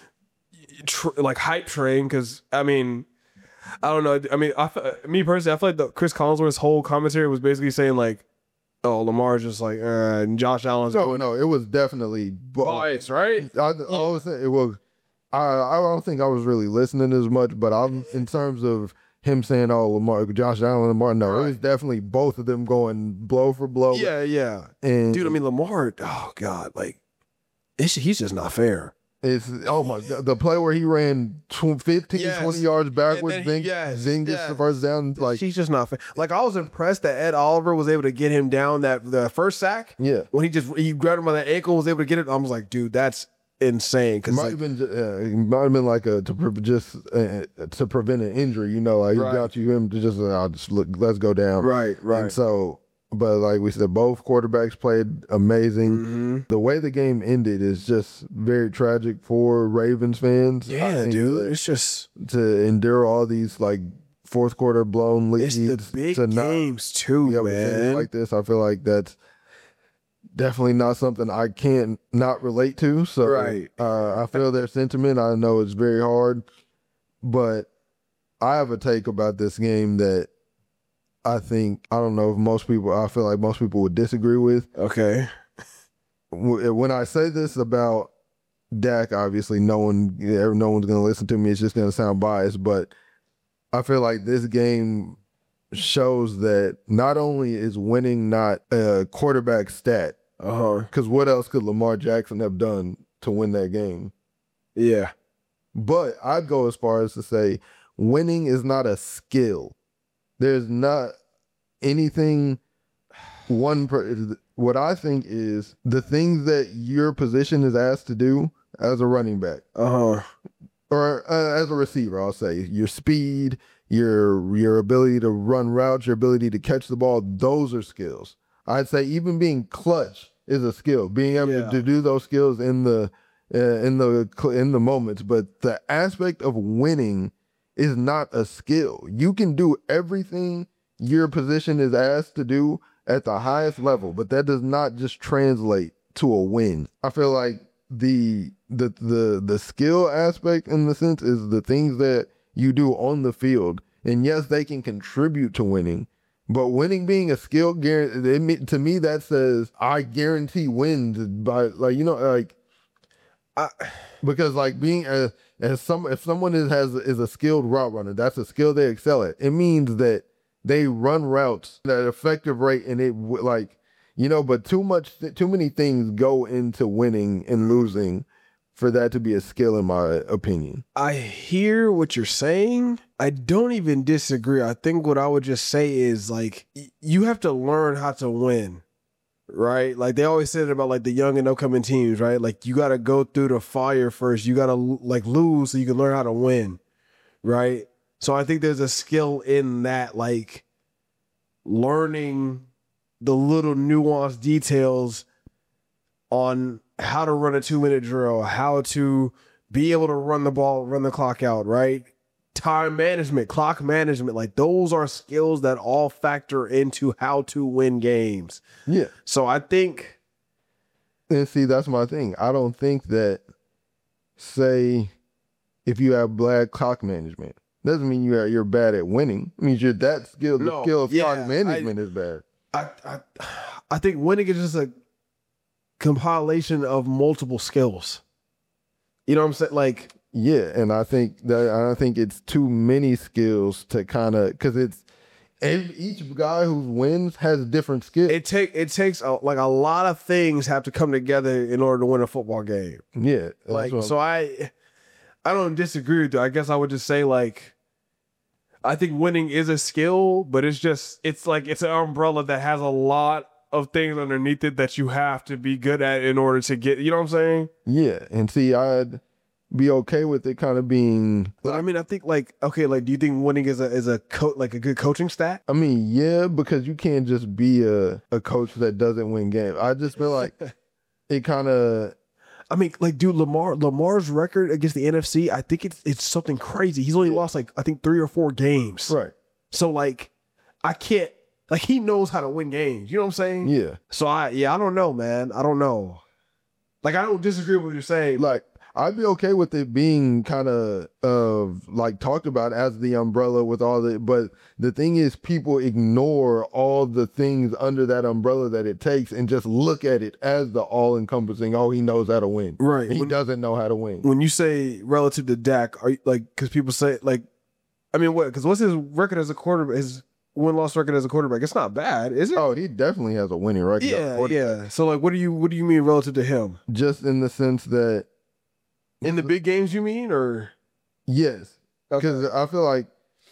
hype train. Because I mean, I don't know. I mean, me personally, I feel like the Chris Collinsworth's whole commentary was basically saying oh, Lamar's just and Josh Allen's no, it was definitely biased, right? I was saying it was. I don't think I was really listening as much, but in terms of him saying, "Oh, Lamar, Josh Allen, Lamar," no, right. It was definitely both of them going blow for blow. Yeah. And dude, I mean, Lamar, oh god, he's just not fair. It's my god, the play where he ran 15, 20 yards backwards, then gets the first down. He's just not fair. I was impressed that Ed Oliver was able to get him down the first sack. Yeah, when he grabbed him by the ankle, was able to get it. I was like, dude, that's insane. Because it might have been to prevent an injury. He got him to just look. Let's go down. Right. And so, but like we said, both quarterbacks played amazing. Mm-hmm. The way the game ended is just very tragic for Ravens fans. Yeah, dude, it's just to endure all these fourth quarter blown leads. It's the big games too, man. Like this, I feel like that's definitely not something I can't not relate to. So I feel their sentiment. I know it's very hard, but I have a take about this game that I feel like most people would disagree with. Okay. When I say this about Dak, obviously no one's going to listen to me. It's just going to sound biased, but I feel like this game shows that not only is winning not a quarterback stat, because what else could Lamar Jackson have done to win that game? Yeah. But I'd go as far as to say winning is not a skill. There's not anything what I think is the things that your position is asked to do as a running back. Or as a receiver, I'll say. Your speed, your ability to run routes, your ability to catch the ball, those are skills. I'd say even being clutch is a skill. Being able to do those skills in the moments, but the aspect of winning is not a skill. You can do everything your position is asked to do at the highest level, but that does not just translate to a win. I feel like the skill aspect in the sense is the things that you do on the field. And yes, they can contribute to winning, but winning being a skill, to me, that says I guarantee wins by because being if someone is a skilled route runner, that's a skill they excel at. It means that they run routes at an effective rate, and but too many things go into winning and losing for that to be a skill, in my opinion. I hear what you're saying. I don't even disagree. I think what I would just say is like, you have to learn how to win, right? Like they always said about like the young and upcoming teams, right? Like you got to go through the fire first. You got to like lose so you can learn how to win, right? So I think there's a skill in that, like learning the little nuanced details on how to run a 2-minute drill, how to be able to run the ball, run the clock out, right? Time management, clock management, like those are skills that all factor into how to win games. Yeah. So I think. And see, that's my thing. I don't think that, say, if you have bad clock management, doesn't mean you're bad at winning. It means the skill of clock management is bad. I think winning is just a compilation of multiple skills. You know what I'm saying? Like, yeah, and I think it's too many skills to kind of, because each guy who wins has different skills. It takes a lot of things have to come together in order to win a football game. Yeah, like so I don't disagree with you. I guess I would just say like, I think winning is a skill, but it's an umbrella that has a lot of things underneath it that you have to be good at in order to get, you know what I'm saying? Yeah. And see, I'd be okay with it kind of being, but I mean, I think like, okay, like, do you think winning is a good coaching stat? I mean, yeah, because you can't just be a coach that doesn't win games. I just feel like it kind of, I mean, like, dude, Lamar's record against the NFC, I think it's something crazy. He's only lost like, I think 3 or 4 games. Right. So like, I can't, like, he knows how to win games. You know what I'm saying? Yeah. So I don't know, man. I don't know. Like, I don't disagree with what you're saying. Like, I'd be okay with it being kind of like talked about as the umbrella with all the, but the thing is, people ignore all the things under that umbrella that it takes and just look at it as the all encompassing. Oh, he knows how to win. Right. He doesn't know how to win. When you say relative to Dak, are you like, because people say like, I mean, what? Because what's his record as a quarterback? His win-loss record as a quarterback? It's not bad, is it? Oh, he definitely has a winning record. Yeah. So like, what do you mean relative to him? Just in the sense that. In the big games, you mean, or? Yes, because okay. I feel like,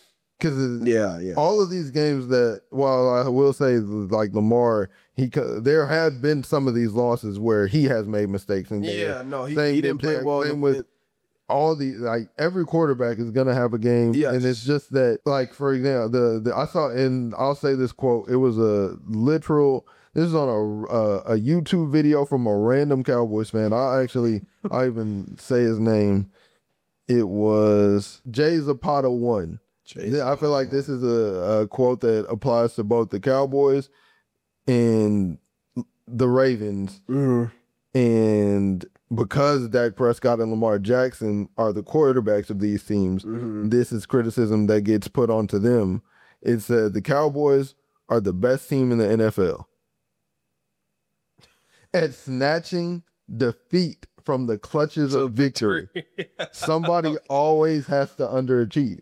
all of these games that, while I will say like Lamar, there have been some of these losses where he has made mistakes in games. Yeah, no, he didn't play well. With all the, like, every quarterback is gonna have a game, and it's just that, like, for example, I saw, and I'll say this quote, it was a literal. This is on a YouTube video from a random Cowboys fan. I even say his name. It was Jay Zapata 1. I feel like this is a quote that applies to both the Cowboys and the Ravens. Mm-hmm. And because Dak Prescott and Lamar Jackson are the quarterbacks of these teams, this is criticism that gets put onto them. It said the Cowboys are the best team in the NFL at snatching defeat from the clutches of victory. Somebody always has to underachieve.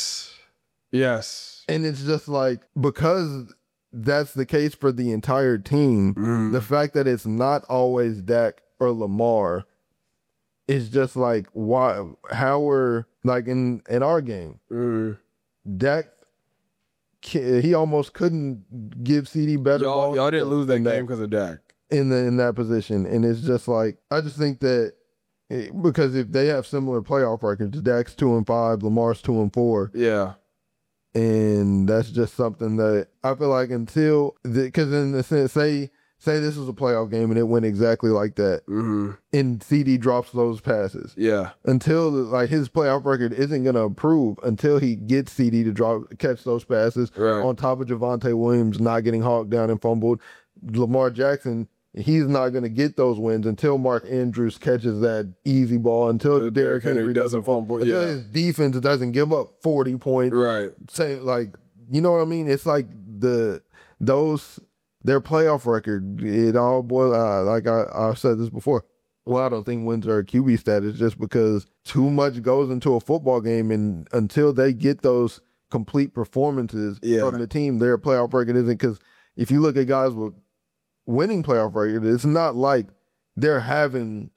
Yes. And it's just like, because that's the case for the entire team, the fact that it's not always Dak or Lamar is just like, how we're, like, in our game, Dak, he almost couldn't give CD better balls. Y'all didn't lose that game because of Dak. In that position. And it's just like, I just think that because if they have similar playoff records, Dak's 2-5, Lamar's 2-4. Yeah. And that's just something that I feel like because in the sense, say this was a playoff game and it went exactly like that, and CD drops those passes. Yeah. Until, like, his playoff record isn't going to improve until he gets CD to catch those passes, on top of Javonte Williams not getting hawked down and fumbled. Lamar Jackson, he's not going to get those wins until Mark Andrews catches that easy ball, until Derrick Henry doesn't fumble, until his defense doesn't give up 40 points. Right. Say, like, you know what I mean? It's like their playoff record, it all boils, like I've said this before. Well, I don't think wins are a QB stat. It's just because too much goes into a football game, and until they get those complete performances from the team, their playoff record isn't. Because if you look at guys with winning playoff record. It's not like they're having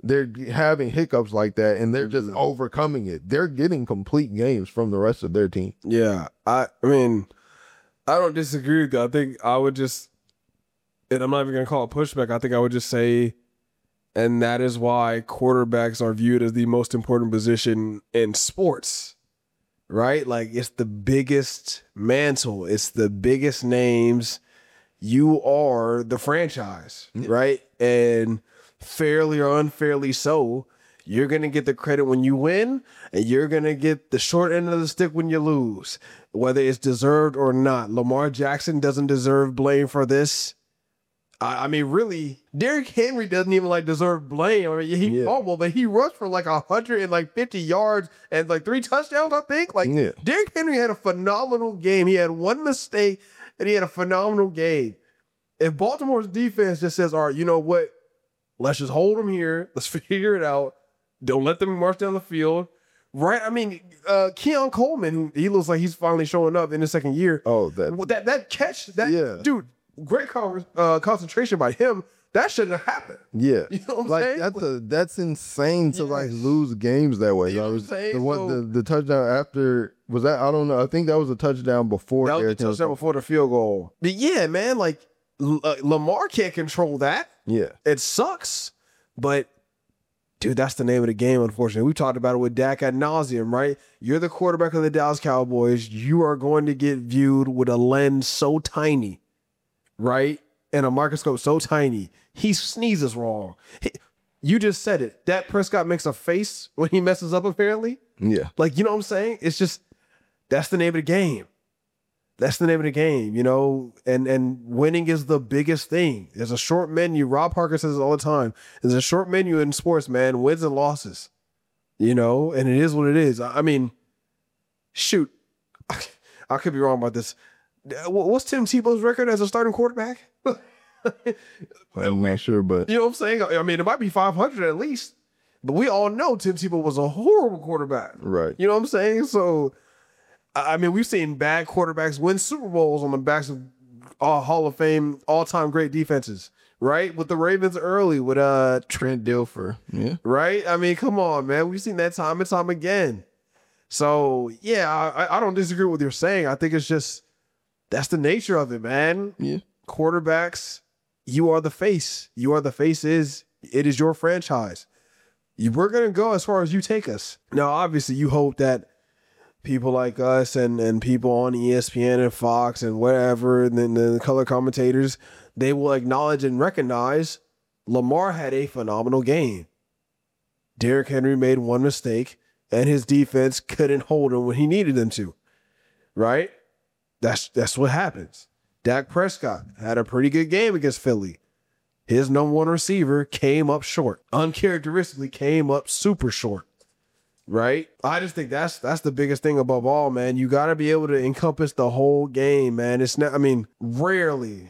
hiccups like that and they're just overcoming it. They're getting complete games from the rest of their team. Yeah. I mean, I don't disagree with that. I think I would just, and I'm not even going to call it pushback. I think I would just say, and that is why quarterbacks are viewed as the most important position in sports, right? Like, it's the biggest mantle. It's the biggest names. You are the franchise, right? And fairly or unfairly so, you're going to get the credit when you win, and you're going to get the short end of the stick when you lose, whether it's deserved or not. Lamar Jackson doesn't deserve blame for this. I mean, really, Derrick Henry doesn't even deserve blame. I mean, he fumbled, but he rushed for 150 yards and 3 touchdowns, I think. Derrick Henry had a phenomenal game. He had one mistake, and he had a phenomenal game. If Baltimore's defense just says, all right, you know what? Let's just hold them here. Let's figure it out. Don't let them march down the field. Right? I mean, Keon Coleman, he looks like he's finally showing up in the second year. Oh, that catch, dude, great concentration by him. That shouldn't have happened. Yeah. You know what I'm saying? That's insane to lose games that way. You know what I'm saying? The touchdown after, was that, I don't know. I think that was a touchdown before. That was a touchdown before the field goal. But yeah, man, Lamar can't control that. Yeah. It sucks. But dude, that's the name of the game, unfortunately. We talked about it with Dak ad nauseum, right? You're the quarterback of the Dallas Cowboys. You are going to get viewed with a lens so tiny, right? And a microscope so tiny. He sneezes wrong. You just said it. Dak Prescott makes a face when he messes up, apparently. Yeah. You know what I'm saying? It's just, that's the name of the game. That's the name of the game, and winning is the biggest thing. There's a short menu. Rob Parker says it all the time. There's a short menu in sports, man, wins and losses, and it is what it is. I mean, shoot, I could be wrong about this. What's Tim Tebow's record as a starting quarterback? I'm not sure, but you know what I'm saying? I mean, it might be 500 at least, but we all know Tim Tebow was a horrible quarterback. Right. You know what I'm saying? So, I mean, we've seen bad quarterbacks win Super Bowls on the backs of Hall of Fame, all-time great defenses, right? With the Ravens early, with Trent Dilfer, yeah, right? I mean, come on, man. We've seen that time and time again. So, yeah, I don't disagree with what you're saying. I think it's just, that's the nature of it, man. Yeah. Quarterbacks, you are the face. It is your franchise. We're going to go as far as you take us. Now, obviously, you hope that people like us and people on ESPN and Fox and whatever, and then the color commentators, they will acknowledge and recognize Lamar had a phenomenal game. Derrick Henry made one mistake, and his defense couldn't hold him when he needed them to. Right? That's what happens. Dak Prescott had a pretty good game against Philly. His number one receiver came up short. Uncharacteristically came up super short. Right? I just think that's the biggest thing above all, man. You got to be able to encompass the whole game, man. It's not, I mean, rarely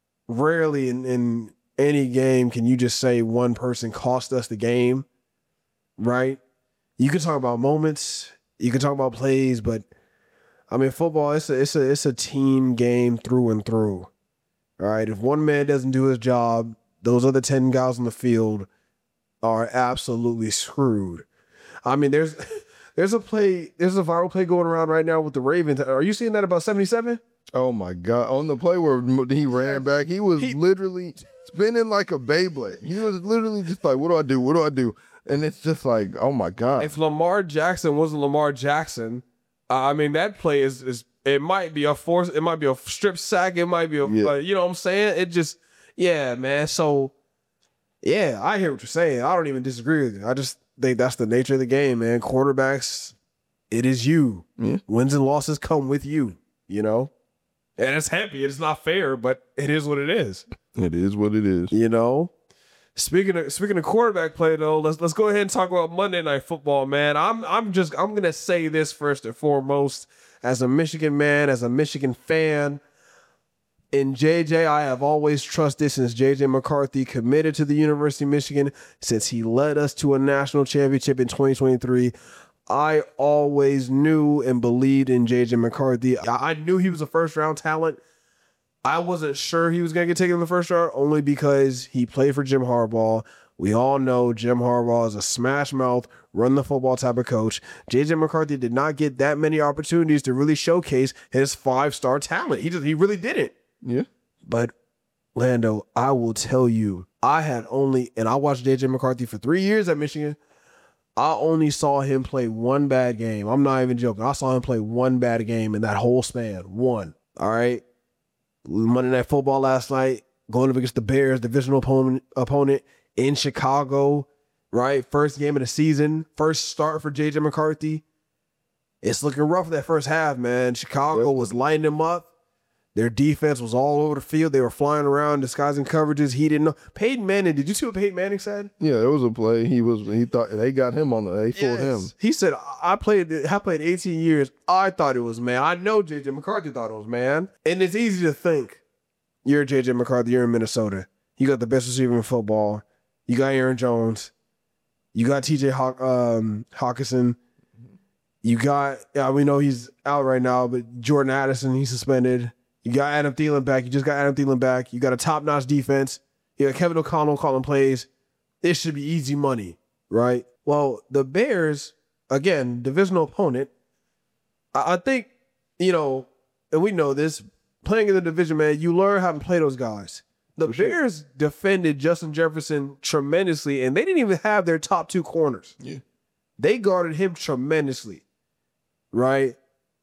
in any game can you just say one person cost us the game, right? You can talk about moments, you can talk about plays, but I mean, football, it's a team game through and through. All right, if one man doesn't do his job, those other 10 guys on the field are absolutely screwed. I mean, there's a viral play going around right now with the Ravens. Are you seeing that about 77? Oh my God. On the play where he ran back, he was literally spinning like a Beyblade. He was literally just like, what do I do? What do I do? And it's just like, oh my God. If Lamar Jackson wasn't Lamar Jackson, I mean, that play is it might be a force, it might be a strip sack, it might be a, you know what I'm saying? It just, yeah, man. So, yeah, I hear what you're saying. I don't even disagree with you. I just think that's the nature of the game, man. Quarterbacks, it is you. Yeah. Wins and losses come with you, And it's happy. It's not fair, but it is what it is. It is what it is. Speaking of quarterback play though, let's go ahead and talk about Monday Night Football, man. I'm gonna say this first and foremost, as a Michigan man, as a Michigan fan. In JJ, I have always trusted since JJ McCarthy committed to the University of Michigan, since he led us to a national championship in 2023. I always knew and believed in JJ McCarthy. I knew he was a first-round talent. I wasn't sure he was going to get taken in the first round only because he played for Jim Harbaugh. We all know Jim Harbaugh is a smash mouth, run the football type of coach. J.J. McCarthy did not get that many opportunities to really showcase his 5-star talent. He really didn't. Yeah. But Lando, I will tell you, I watched J.J. McCarthy for 3 years at Michigan. I only saw him play one bad game. I'm not even joking. I saw him play one bad game in that whole span. One. All right. Monday Night Football last night, going up against the Bears, divisional opponent in Chicago, right? First game of the season, first start for J.J. McCarthy. It's looking rough that first half, man. Chicago was lighting them up. Their defense was all over the field. They were flying around, disguising coverages. He didn't know. Peyton Manning, did you see what Peyton Manning said? Yeah, there was a play. He thought they got him on they fooled him. He said, I played 18 years. I thought it was man. I know J.J. McCarthy thought it was man. And it's easy to think, you're J.J. McCarthy, you're in Minnesota. You got the best receiver in football. You got Aaron Jones. You got T.J. Hawkinson. You got, we know he's out right now, but Jordan Addison, he's suspended. You got Adam Thielen back. You just got Adam Thielen back. You got a top-notch defense. You got Kevin O'Connell calling plays. It should be easy money, right? Well, the Bears, again, divisional opponent, I think, and we know this, playing in the division, man, you learn how to play those guys. The Bears defended Justin Jefferson tremendously, and they didn't even have their top 2 corners. Yeah. They guarded him tremendously, right?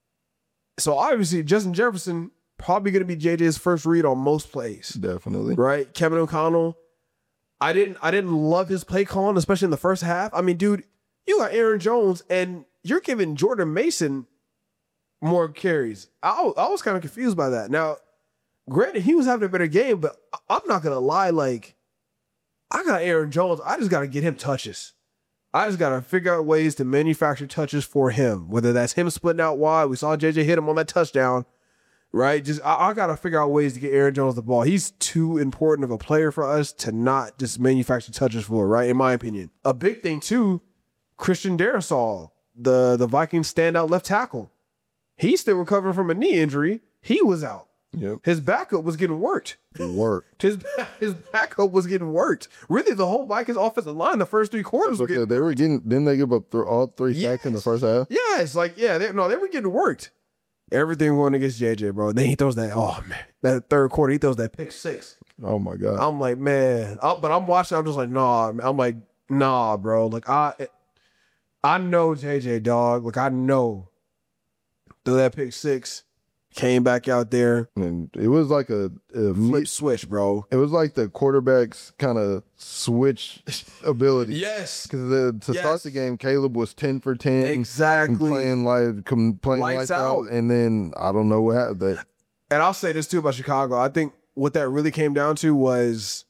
So, obviously, Justin Jefferson probably going to be JJ's first read on most plays. Definitely. Right? Kevin O'Connell. I didn't love his play calling, especially in the first half. I mean, dude, you got Aaron Jones and you're giving Jordan Mason more carries. I was kind of confused by that. Now, granted, he was having a better game, but I'm not going to lie. Like, I got Aaron Jones. I just got to get him touches. I just got to figure out ways to manufacture touches for him, whether that's him splitting out wide. We saw JJ hit him on that touchdown. Right? Just I got to figure out ways to get Aaron Jones the ball. He's too important of a player for us to not just manufacture touches for, right? In my opinion. A big thing too, Christian Darrisaw, the Vikings standout left tackle. He's still recovering from a knee injury. He was out. Yep. His backup was getting worked. His backup was getting worked. Really, the whole Vikings offensive line, the first 3 quarters were getting. They were getting. Didn't they give up all 3 sacks in the first half? Yeah, it's like they were getting worked. Everything going against JJ, bro. Then he throws that third quarter, he throws that pick 6. Oh my God. I'm like, man. But I'm watching, I'm just like, nah. I'm like, nah, bro. Like, I know JJ, dog. Like, I know. Threw that pick 6, came back out there. And it was like a flip switch, bro. It was like the quarterback's kind of switch ability. Yes. Because to start the game, Caleb was 10 for 10. Exactly. Playing lights out. And then I don't know what happened. And I'll say this too about Chicago. I think what that really came down to was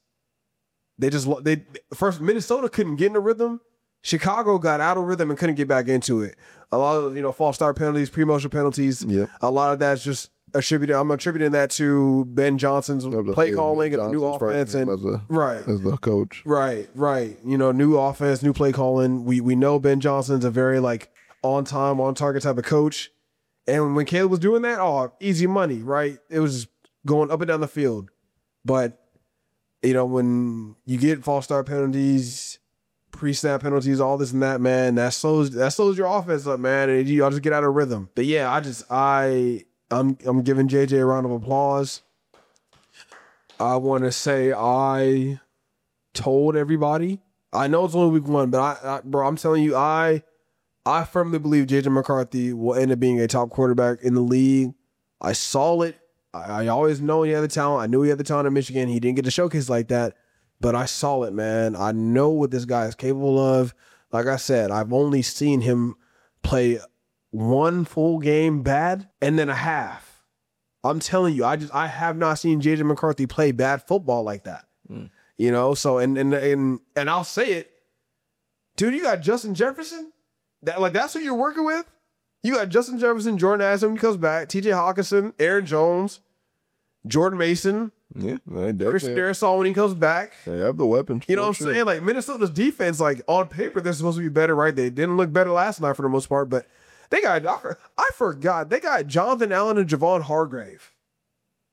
first Minnesota couldn't get in the rhythm. Chicago got out of rhythm and couldn't get back into it. A lot of false start penalties, pre-motion penalties. Yeah. A lot of that's just attributed. I'm attributing that to Ben Johnson's play calling and the new offense and as the coach. Right. New offense, new play calling. We know Ben Johnson's a very on time, on target type of coach. And when Caleb was doing that, easy money, right? It was going up and down the field. But when you get false start penalties, pre-snap penalties, all this and that, man, that slows your offense up, man, and y'all just get out of rhythm. But yeah, I'm giving JJ a round of applause. I want to say I told everybody. I know it's only week 1, but bro, I'm telling you, I firmly believe JJ McCarthy will end up being a top quarterback in the league. I saw it. I always know he had the talent. I knew he had the talent in Michigan. He didn't get to showcase like that. But I saw it, man. I know what this guy is capable of. Like I said, I've only seen him play 1 full game bad and then a half. I'm telling you, I have not seen JJ McCarthy play bad football like that. So and I'll say it, dude. You got Justin Jefferson. That's who you're working with. You got Justin Jefferson, Jordan Addison when he comes back, T.J. Hawkinson, Aaron Jones, Jordan Mason. Yeah, Christian Darrisaw when he comes back. They have the weapons. You know what I'm saying? Like Minnesota's defense, on paper, they're supposed to be better, right? They didn't look better last night for the most part, but they got Jonathan Allen and Javon Hargrave.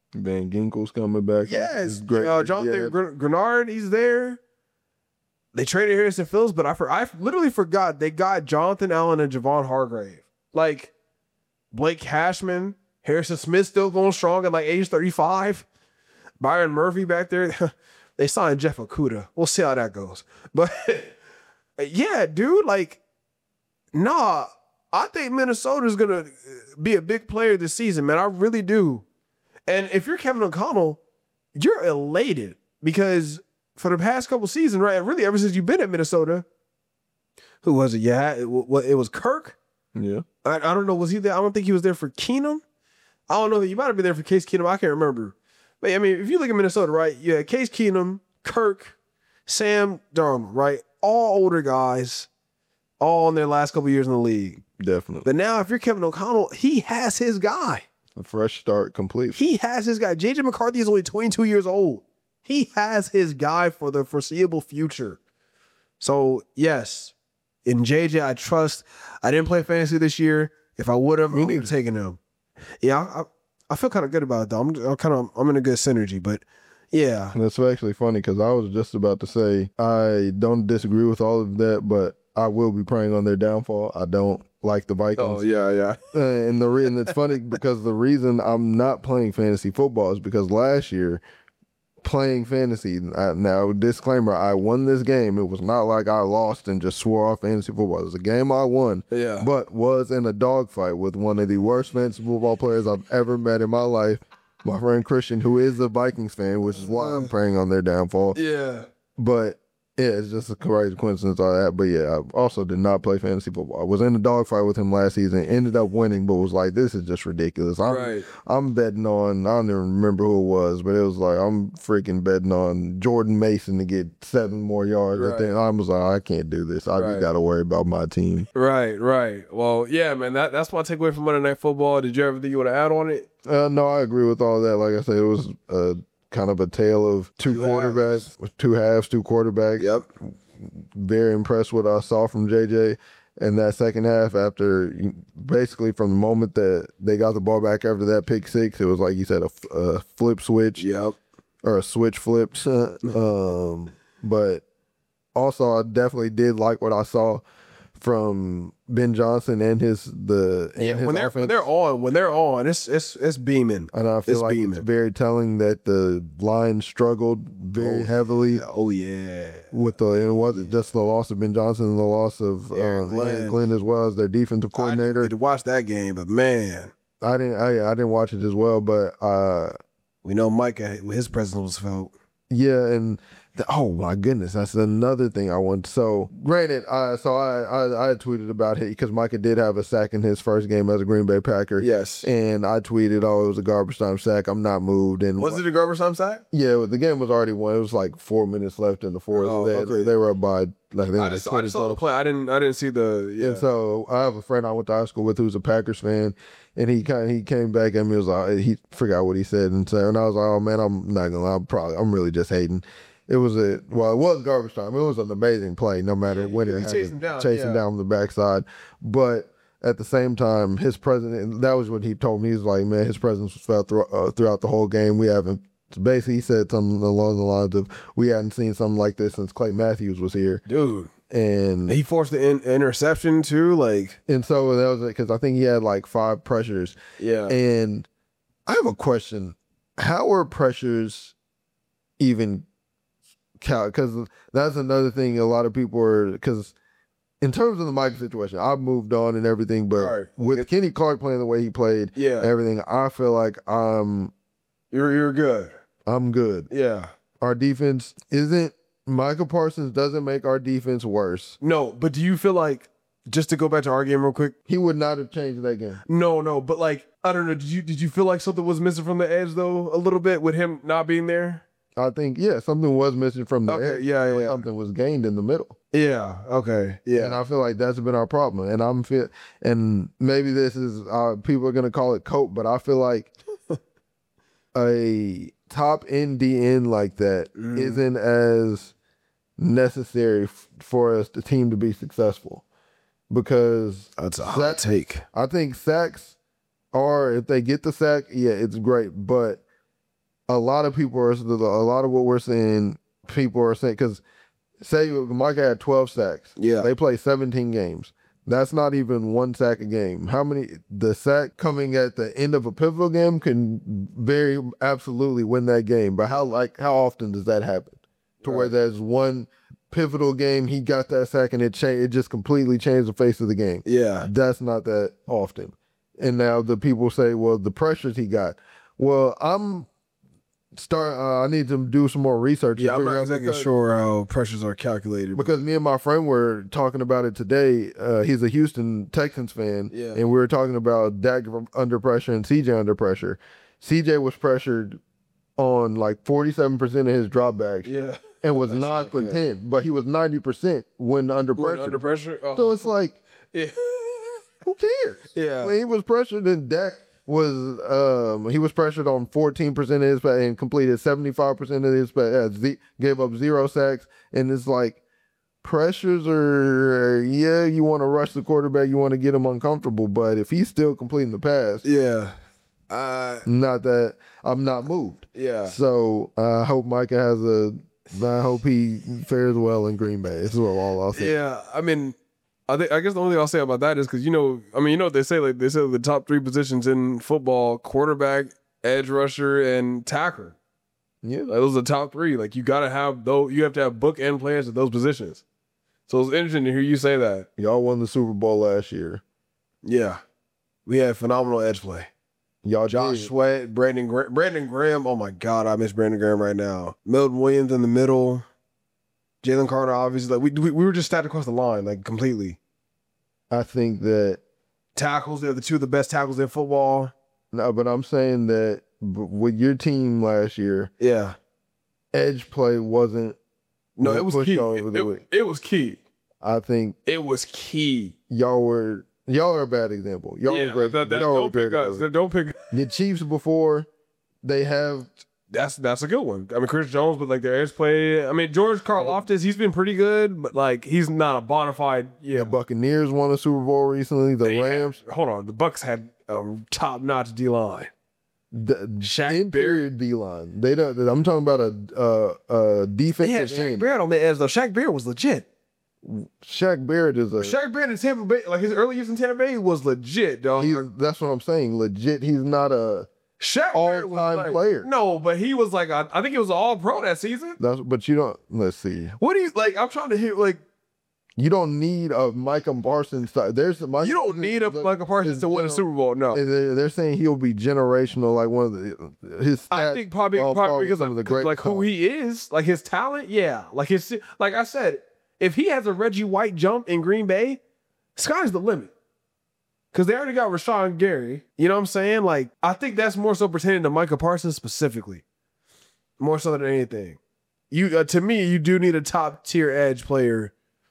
Van Ginkel's coming back. Yes, great. Jonathan Grenard, he's there. They traded Harrison Phillips, but I literally forgot they got Jonathan Allen and Javon Hargrave. Like, Blake Cashman, Harrison Smith still going strong at like age 35. Byron Murphy back there. They signed Jeff Okudah. We'll see how that goes. But, yeah, dude, like, nah, I think Minnesota's going to be a big player this season, man. I really do. And if you're Kevin O'Connell, you're elated because for the past couple seasons, right, really ever since you've been at Minnesota, who was it? Yeah, it was Kirk. Yeah. I don't know. Was he there? I don't think he was there for Keenum. I don't know. You might have been there for Case Keenum. I can't remember. But, I mean, if you look at Minnesota, right, you had Case Keenum, Kirk, Sam Darnold, right? All older guys, all in their last couple years in the league. Definitely. But now if you're Kevin O'Connell, he has his guy. A fresh start completely. He has his guy. J.J. McCarthy is only 22 years old. He has his guy for the foreseeable future. So, yes, in JJ, I trust. I didn't play fantasy this year. If I would have, I would have taken him. Yeah, I feel kind of good about it, though. I'm in a good synergy, but yeah. And it's actually funny because I was just about to say I don't disagree with all of that, but I will be praying on their downfall. I don't like the Vikings. Oh, yeah. And it's funny because the reason I'm not playing fantasy football is because last year, playing fantasy, now disclaimer, I won this game. It was not like I lost and just swore off fantasy football. It was a game I won, but was in a dogfight with one of the worst fantasy football players I've ever met in my life, my friend Christian, who is a Vikings fan, which is why I'm praying on their downfall. Yeah. But yeah, it's just a crazy coincidence all that. But yeah, I also did not play fantasy football. I was in a dogfight with him last season, ended up winning, but was like, this is just ridiculous. I'm betting on, I don't even remember who it was, but it was like, I'm freaking betting on Jordan Mason to get 7 more yards. I think I was like, I can't do this. I just got to worry about my team. Right. Well, yeah, man, that's my takeaway from Monday Night Football. Did you ever think you want to add on it? No, I agree with all that. Like I said, it was kind of a tale of two quarterbacks, with 2 halves, 2 quarterbacks. Yep. Very impressed with what I saw from JJ in that second half after basically from the moment that they got the ball back after that pick 6, it was like you said, a flip switch. Yep. Or a switch flips. But also I definitely did like what I saw from Ben Johnson and his when they're on, it's beaming. And I feel like it's very telling that the line struggled very heavily. Oh yeah, with it wasn't just the loss of Ben Johnson and the loss of Glenn as well as their defensive coordinator. I did watch that game, but man, I didn't watch it as well. But we know Micah, his presence was felt. Yeah, and oh my goodness, that's another thing I want. So granted, I tweeted about it because Micah did have a sack in his first game as a Green Bay Packer. Yes, and I tweeted, "Oh, it was a garbage time sack. I'm not moved." And was it a garbage time sack? Yeah, the game was already won. It was like 4 minutes left in the fourth. They were up by I saw the play. I didn't see the. Yeah. And so I have a friend I went to high school with who's a Packers fan. And he came back at me, was like, he forgot what he said, and I was like, oh man, I'm not gonna lie, I'm really just hating. It was garbage time. It was an amazing play, no matter when it happened, chasing down the backside. But at the same time, his presence, that was what he told me. He was like, man, his presence was felt throughout the whole game. We haven't. Basically, he said something along the lines of, we hadn't seen something like this since Clay Matthews was here, dude. And he forced the interception too, and so that was it, because I think he had like 5 pressures. Yeah. And I have a question: how are pressures even count? Because that's another thing. A lot of people are, because in terms of the Micah situation, I've moved on and everything, but with Kenny Clark playing the way he played, everything, I feel like you're good. I'm good. Yeah. Our defense isn't. Micah Parsons doesn't make our defense worse. No, but do you feel like, just to go back to our game real quick, he would not have changed that game? No, but like, I don't know, did you feel like something was missing from the edge though, a little bit, with him not being there? I think, something was missing from the edge. Yeah. Something was gained in the middle. Yeah, okay, yeah. And I feel like that's been our problem. And maybe this is, people are going to call it cope, but I feel like a top end DN like that isn't as necessary for us, the team, to be successful, because that's a hot take. I think sacks are, if they get the sack, it's great, but a lot of what we're saying, people are saying, because say Micah had 12 sacks. Yeah. They play 17 games. That's not even 1 sack a game. The sack coming at the end of a pivotal game can very absolutely win that game. But how often does that happen? To where there's one pivotal game, he got that sack and it just completely changed the face of the game. Yeah. That's not that often. And now the people say, well, the pressures he got. Well, I need to do some more research. Yeah, I'm not exactly sure how pressures are calculated. Because me and my friend were talking about it today. He's a Houston Texans fan. Yeah. And we were talking about Dak under pressure and CJ under pressure. CJ was pressured on like 47% of his dropbacks. Yeah. And was 9 for 10. But he was 90% when under pressure. Oh. So it's like, who cares? Yeah. When he was pressured, and Dak was he was pressured on 14% of his pass and completed 75% of his pass, gave up 0 sacks, and it's like pressures are you want to rush the quarterback, you want to get him uncomfortable, but if he's still completing the pass, I'm not moved. Yeah. So I hope Micah I hope he fares well in Green Bay. This is all I'll say. Yeah, I mean, I guess the only thing I'll say about that is because you know what they say, like they say the top 3 positions in football: quarterback, edge rusher, and tackler. Yeah, like, those are the top 3. Like you gotta have you have to have bookend players at those positions. So it's interesting to hear you say that. Y'all won the Super Bowl last year. Yeah, we had phenomenal edge play. Y'all Josh Sweat, Brandon Graham. Oh my God, I miss Brandon Graham right now. Milton Williams in the middle. Jalen Carter, obviously, like we were just stacked across the line, like completely. I think that tackles, they're the 2 of the best tackles in football. No, but I'm saying that with your team last year, edge play wasn't. No, it was key. It was key. I think it was key. Y'all are a bad example. Don't pick us. Don't pick the Chiefs before. They have. That's a good one. I mean, Chris Jones, but like their edge play. I mean, George Karlaftis, he's been pretty good, but like he's not a bona fide. Yeah, Buccaneers won a Super Bowl recently. The Rams. Hold on, the Bucs had a top-notch D line. Shaq Barrett D line. They don't. I'm talking about a defensive Shaq Barrett on the edge though. Shaq Barrett was legit. Shaq Barrett in Tampa Bay, like his early years in Tampa Bay, was legit, dog. That's what I'm saying. Legit. He's not a Shaq all-time player. No, but he was like, I think he was all-pro that season. But you don't. Let's see. What do you like? I'm trying to hear like. You don't need a Micah Parsons. You don't need a Micah Parsons to win a Super Bowl. No, they're saying he'll be generational, like one of his. Stats, I think probably because of the great, like who he is, like his talent. Yeah, like I said, if he has a Reggie White jump in Green Bay, sky's the limit. Because they already got Rashawn Gary. You know what I'm saying? Like, I think that's more so pertaining to Micah Parsons specifically. More so than anything. To me, you do need a top-tier edge player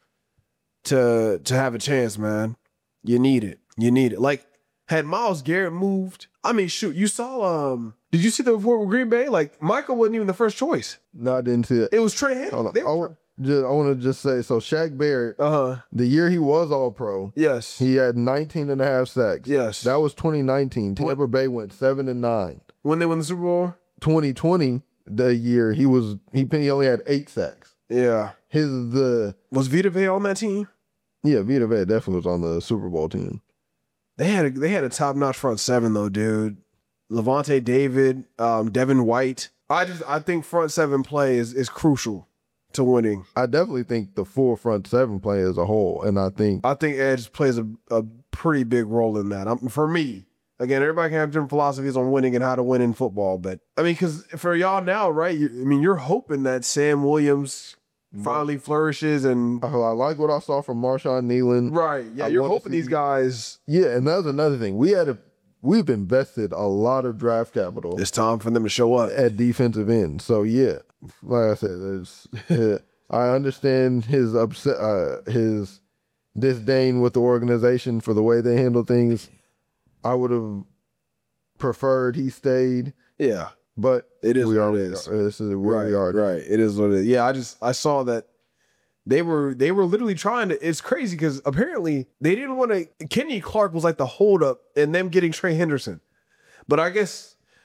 to have a chance, man. You need it. Like, had Myles Garrett moved, I mean, shoot, you saw, did you see the report with Green Bay? Like, Michael wasn't even the first choice. No, I didn't see it. It was Trey Hendrickson. I want to just say, so Shaq Barrett, the year he was All-Pro, yes, he had 19 and a half sacks. Yes. That was 2019. Tampa Bay went 7-9. When they won the Super Bowl? 2020, the year he only had 8 sacks. Yeah. Was Vita Vea on that team? Yeah, Vita Vea definitely was on the Super Bowl team. They had a top-notch front 7 though, dude. Levante David, Devin White. I think front 7 play is crucial to winning. I definitely think the full front 7 play as a whole, and I think edge plays a pretty big role in that. For me, again, everybody can have different philosophies on winning and how to win in football, but I mean, because for y'all now, right? You're hoping that Sam Williams finally flourishes, and I like what I saw from Marshawn Nealon. Right? Yeah, you're hoping these guys. Yeah, and that's another thing. We've invested a lot of draft capital. It's time for them to show up at defensive end. So yeah, like I said, I understand his his disdain with the organization for the way they handle things. I would have preferred he stayed. Yeah, but it is what it is. This is where we are. Right, it is what it is. Yeah, I saw that. They were literally trying to. It's crazy because apparently they didn't want to. Kenny Clark was like the holdup in them getting Trey Hendrickson, but I guess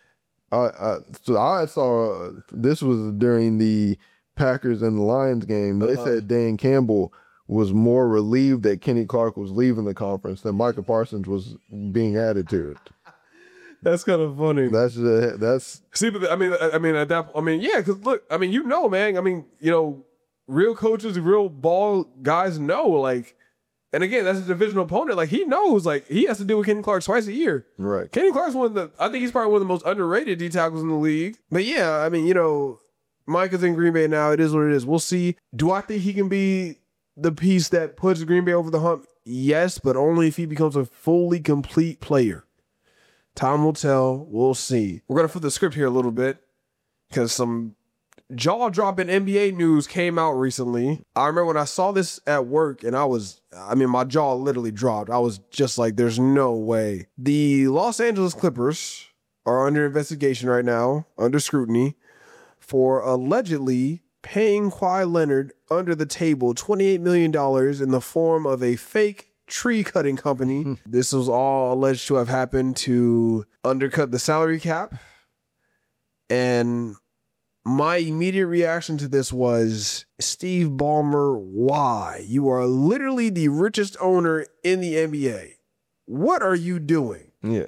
So I saw this was during the Packers and the Lions game. They said Dan Campbell was more relieved that Kenny Clark was leaving the conference than Micah Parsons was being added to it. That's kind of funny. That's see, but yeah, because look, man, real coaches, real ball guys know, like, and again, that's a divisional opponent. Like, he knows, like, he has to deal with Kenny Clark twice a year. right. Kenny Clark's I think he's probably one of the most underrated D tackles in the league. But yeah, Mike is in Green Bay now. It is what it is. We'll see. Do I think he can be the piece that puts Green Bay over the hump? Yes, but only if he becomes a fully complete player. Time will tell. We'll see. We're going to flip the script here a little bit because some jaw-dropping NBA news came out recently. I remember when I saw this at work and my jaw literally dropped. I was just like, there's no way. The Los Angeles Clippers are under investigation right now, under scrutiny, for allegedly paying Kawhi Leonard under the table $28 million in the form of a fake tree cutting company. This was all alleged to have happened to undercut the salary cap. And my immediate reaction to this was, Steve Ballmer, why? You are literally the richest owner in the NBA. What are you doing? Yeah.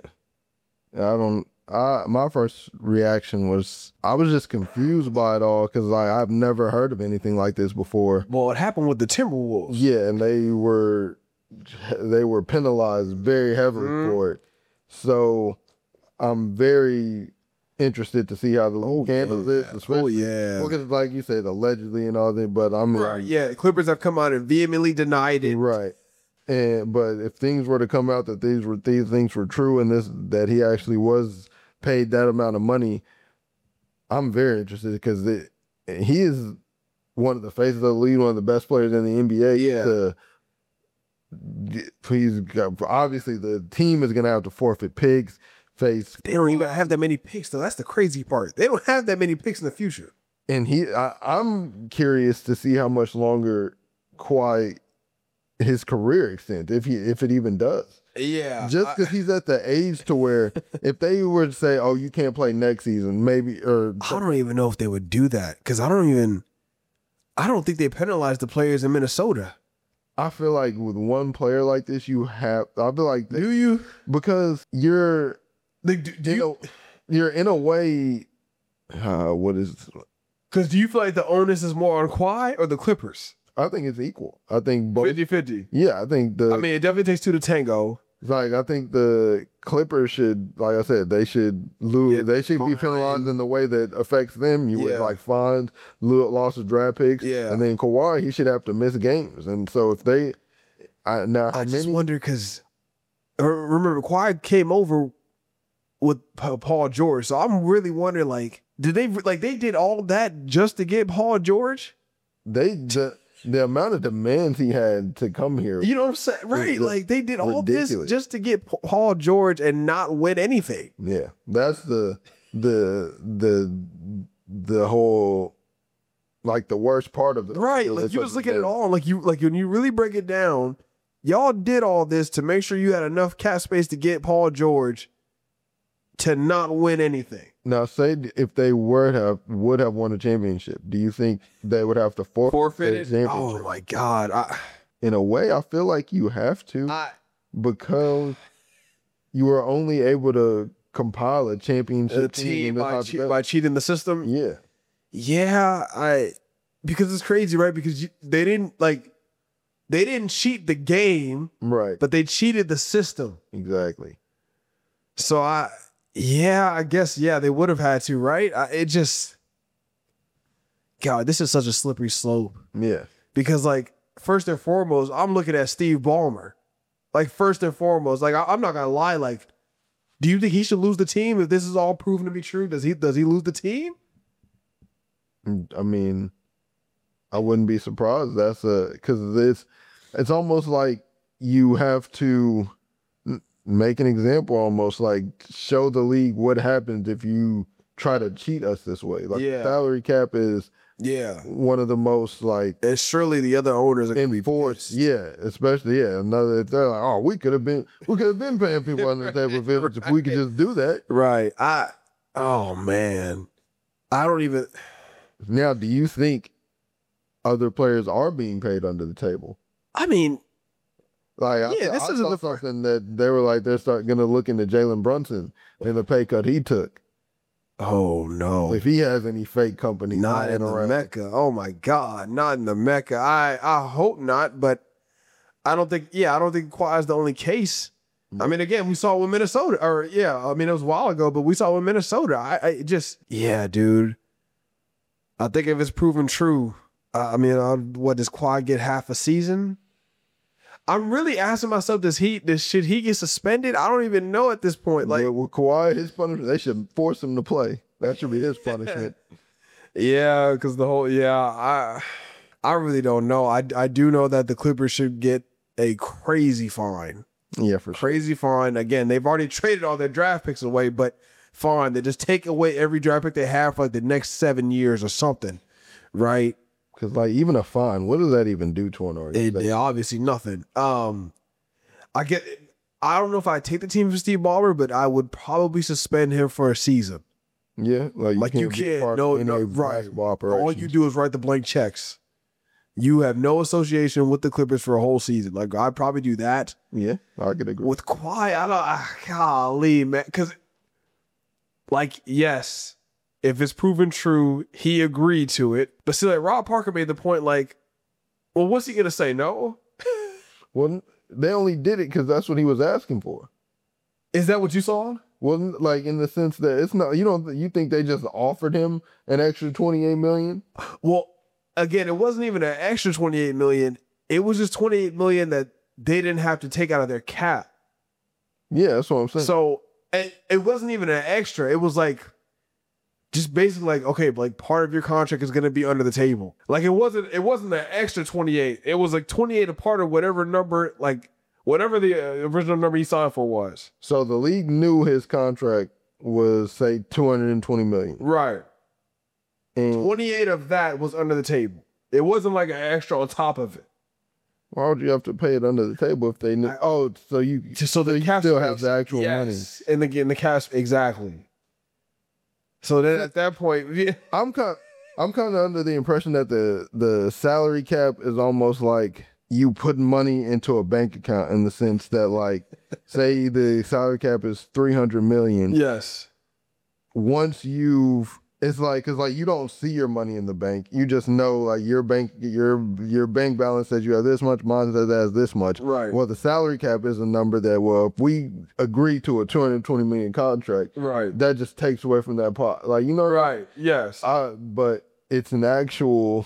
My first reaction was, I was just confused by it all because I've never heard of anything like this before. Well, it happened with the Timberwolves. Yeah, and they were penalized very heavily for it. So I'm very interested to see how the league handles this. Because like you said, allegedly and all that, but I'm right. Yeah, Clippers have come out and vehemently denied it. Right. But if things were to come out that these things were true and that he actually was paid that amount of money, I'm very interested because he is one of the faces of the league, one of the best players in the NBA. Yeah. Obviously the team is going to have to forfeit picks. They don't even have that many picks, though. That's the crazy part. They don't have that many picks in the future. And I'm curious to see how much longer Kawhi his career extends, if it even does. Yeah. Just because he's at the age to where if they were to say, oh, you can't play next season, maybe, or I don't even know if they would do that because I don't think they penalize the players in Minnesota. I feel like with one player like this, I feel like do you? Because you're in a way, what is? Because do you feel like the onus is more on Kawhi or the Clippers? I think it's equal. I think both 50-50. Yeah, I think it definitely takes two to tango. Like, I think the Clippers should, like I said, they should lose. Yeah, they should be penalized in the way that affects them. You would like fines, loss of draft picks. Yeah. And then Kawhi, he should have to miss games. And so if they, I just wonder because remember Kawhi came over with Paul George, so I'm really wondering, like, did they did all that just to get Paul George? The amount of demands he had to come here. You know what I'm saying? Right. Like, they did all this just to get Paul George and not win anything. Yeah. That's the whole, like, the worst part of it. Right. Like, you was looking at it all. Like, when you really break it down, y'all did all this to make sure you had enough cap space to get Paul George to not win anything. Now, say if they would have won a championship, do you think they would have to forfeit it? Oh my God! In a way, I feel like you have to because you were only able to compile a championship team by cheating the system. Yeah, yeah. Because it's crazy, right? Because they didn't cheat the game, right? But they cheated the system. Exactly. So I guess, they would have had to, right? God, this is such a slippery slope. Yeah. Because, like, first and foremost, I'm looking at Steve Ballmer. Like, first and foremost, like, I'm not going to lie. Like, do you think he should lose the team if this is all proven to be true? Does he lose the team? I mean, I wouldn't be surprised. Because it's almost like you have to make an example, almost like show the league what happens if you try to cheat us this way. Like, salary cap is one of the most, like, and surely the other owners are gonna be forced. Yeah, especially another. They're like, oh, we could have been paying people on the table if we could just do that. Right. Oh man, I don't even. Now, do you think other players are being paid under the table? I mean, like, yeah, this isn't something that they were like they're going to look into Jalen Brunson and the pay cut he took. Oh no! If he has any fake company, not in the Mecca. Oh my God, not in the Mecca. I hope not, but I don't think. Yeah, I don't think Kawhi is the only case. I mean, again, we saw it with Minnesota, I mean, it was a while ago, but we saw it with Minnesota. I just, yeah, dude. I think if it's proven true, I mean, what does Kawhi get half a season? I'm really asking myself, should he get suspended? I don't even know at this point. Like, with Kawhi, his punishment, they should force him to play. That should be his punishment. Yeah, because I really don't know. I do know that the Clippers should get a crazy fine. Yeah, for crazy fine. Again, they've already traded all their draft picks away, but fine. They just take away every draft pick they have for like the next 7 years or something, right? Because like even a fine, what does that even do to an organization? Obviously nothing. I don't know if I'd take the team for Steve Ballmer, but I would probably suspend him for a season. Yeah, like you can't. No, right. All you do is write the blank checks. You have no association with the Clippers for a whole season. Like, I'd probably do that. Yeah, I could agree. With Kawhi, golly, man. Because, like, yes, if it's proven true, he agreed to it. But see, like, Rob Parker made the point, like, well, what's he going to say? No? Well, they only did it because that's what he was asking for. Is that what you saw? Well, like, in the sense that it's not, you think they just offered him an extra $28 million? Well, again, it wasn't even an extra $28 million. It was just $28 million that they didn't have to take out of their cap. Yeah, that's what I'm saying. So it wasn't even an extra. It was like just basically like, okay, like part of your contract is going to be under the table. Like it wasn't an extra 28. It was like 28 a part of whatever number, like whatever the original number he signed for was. So the league knew his contract was say $220 million. Right. And 28 of that was under the table. It wasn't like an extra on top of it. Why would you have to pay it under the table if they knew? So you still have the actual money. And again, the cash, exactly. So then at that point, yeah. I'm kind of under the impression that the salary cap is almost like you putting money into a bank account in the sense that, like, say the salary cap is $300 million. Yes. Once it's like, cause like you don't see your money in the bank. You just know like your bank balance says you have this much, mine says has this much. Right. Well, the salary cap is a number that, well, if we agree to a $220 million contract, right, that just takes away from that part. Like, right. Yes. But it's an actual,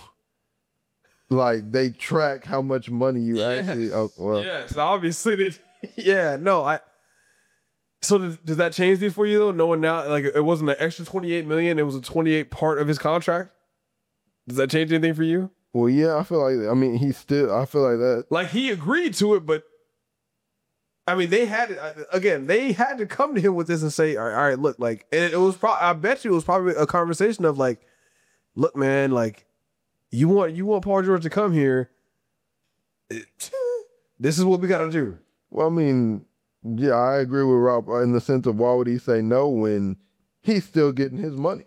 like, they track how much money you actually. Oh, well. Yes, obviously. Yeah. No. So does that change things for you though? Knowing now, like it wasn't an extra $28 million, it was a 28 part of his contract. Does that change anything for you? Well, yeah, I feel like. I mean, I feel like that. Like he agreed to it, but I mean, they had to come to him with this and say, all right, look, like, and it was I bet you it was probably a conversation of like, look, man, like, you want Paul George to come here. This is what we got to do. Well, I mean. Yeah, I agree with Rob in the sense of why would he say no when he's still getting his money?